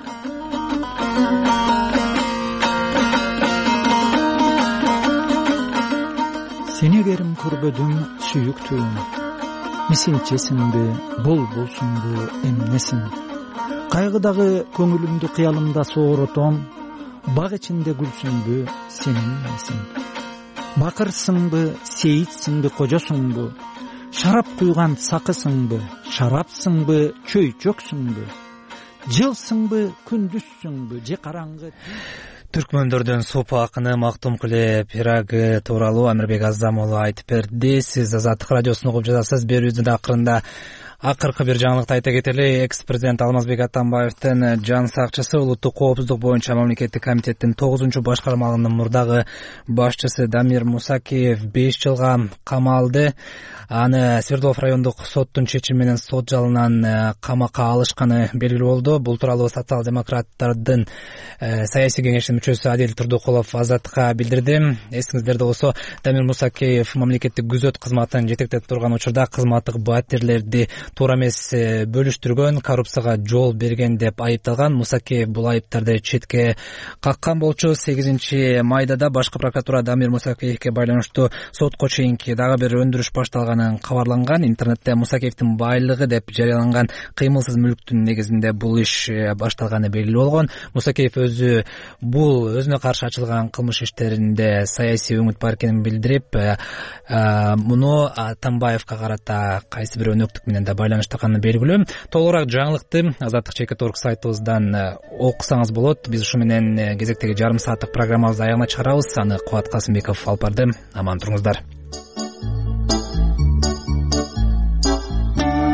Сени керим көрбөдүм сүйүктүүм, мисинчесиңби, булбулсуңбу, эмнесиң? Кайгыдагы көңүлүмдү кыялымда сооротом, бак ичинде гүлсүңбү, сен эмнесиң? Бакырсыңбы, сейитсиңби, кожосуңбу? Шарап куйган сакысыңбы, шарапсыңбы, чөйчөксүңбү? Жылсыңбы, күндүзсүңбү, же караңгы? Түркмөндөрдөн сопу акыны Мактумкули пирагы тууралуу Амирбек Аздамоğlu айтып берди. Сиз Азаттык радиосун угуп жатасыз. Берүүбүздүн акырында Акыркы бир жаңылыкты айта кетели. Экс-президент Алмазбек Атамбаевдин жан сакчысы улуттук коопсуздук боюнча мамлекеттик комитеттин 9-башкармалыгынын мурдагы башчысы Дамир Мусакеев 5 жылга камалды. Аны Свердлов райондук соттун чечими менен сот залынан камакка алышканы белгилүү болду. Бул тууралуу социал-демократтардын саясий кеңешинин мүчөсү Адил Турдукулов Азаттыкка билдирди. Эсиңиздерде болсо, Дамир Мусакеев мамлекеттик күзөт кызматын жетектеп турган учурда кызматтык батирлерди туура эмес бөлүштүргөн, коррупцияга жол берген деп айыпталган. Мусакеев бул айыптарды четке каккан болчу. 8 майда да башкы прокуратура Дамир Мусакеевге байланыштуу сотко чейинки дагы бир өндүрүш башталганын кабарланган. Интернетте Мусакеевдин байлыгы деп жарыяланган кыймылсыз мүлктүн негизинде бул иш башталганы белгилүү болгон. Мусакеев өзү бул өзүнө каршы ачылган кылмыш иштеринде саясий өңүт бар экенин билдирип, муну Атамбаевга карата кайсы бир өнөктүк менен да байланыштырганы белгилүү. Толугураак жаңылыкты Азаттык ЧК.орг сайтыбыздан окусаңыз болот. Биз ушу менен кезектеги жарым сааттык программабызды аягына чыгарабыз. Аны Кубат Касымбеков алып барды. Аман туруңуздар.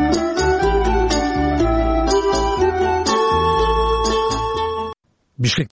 Бишкек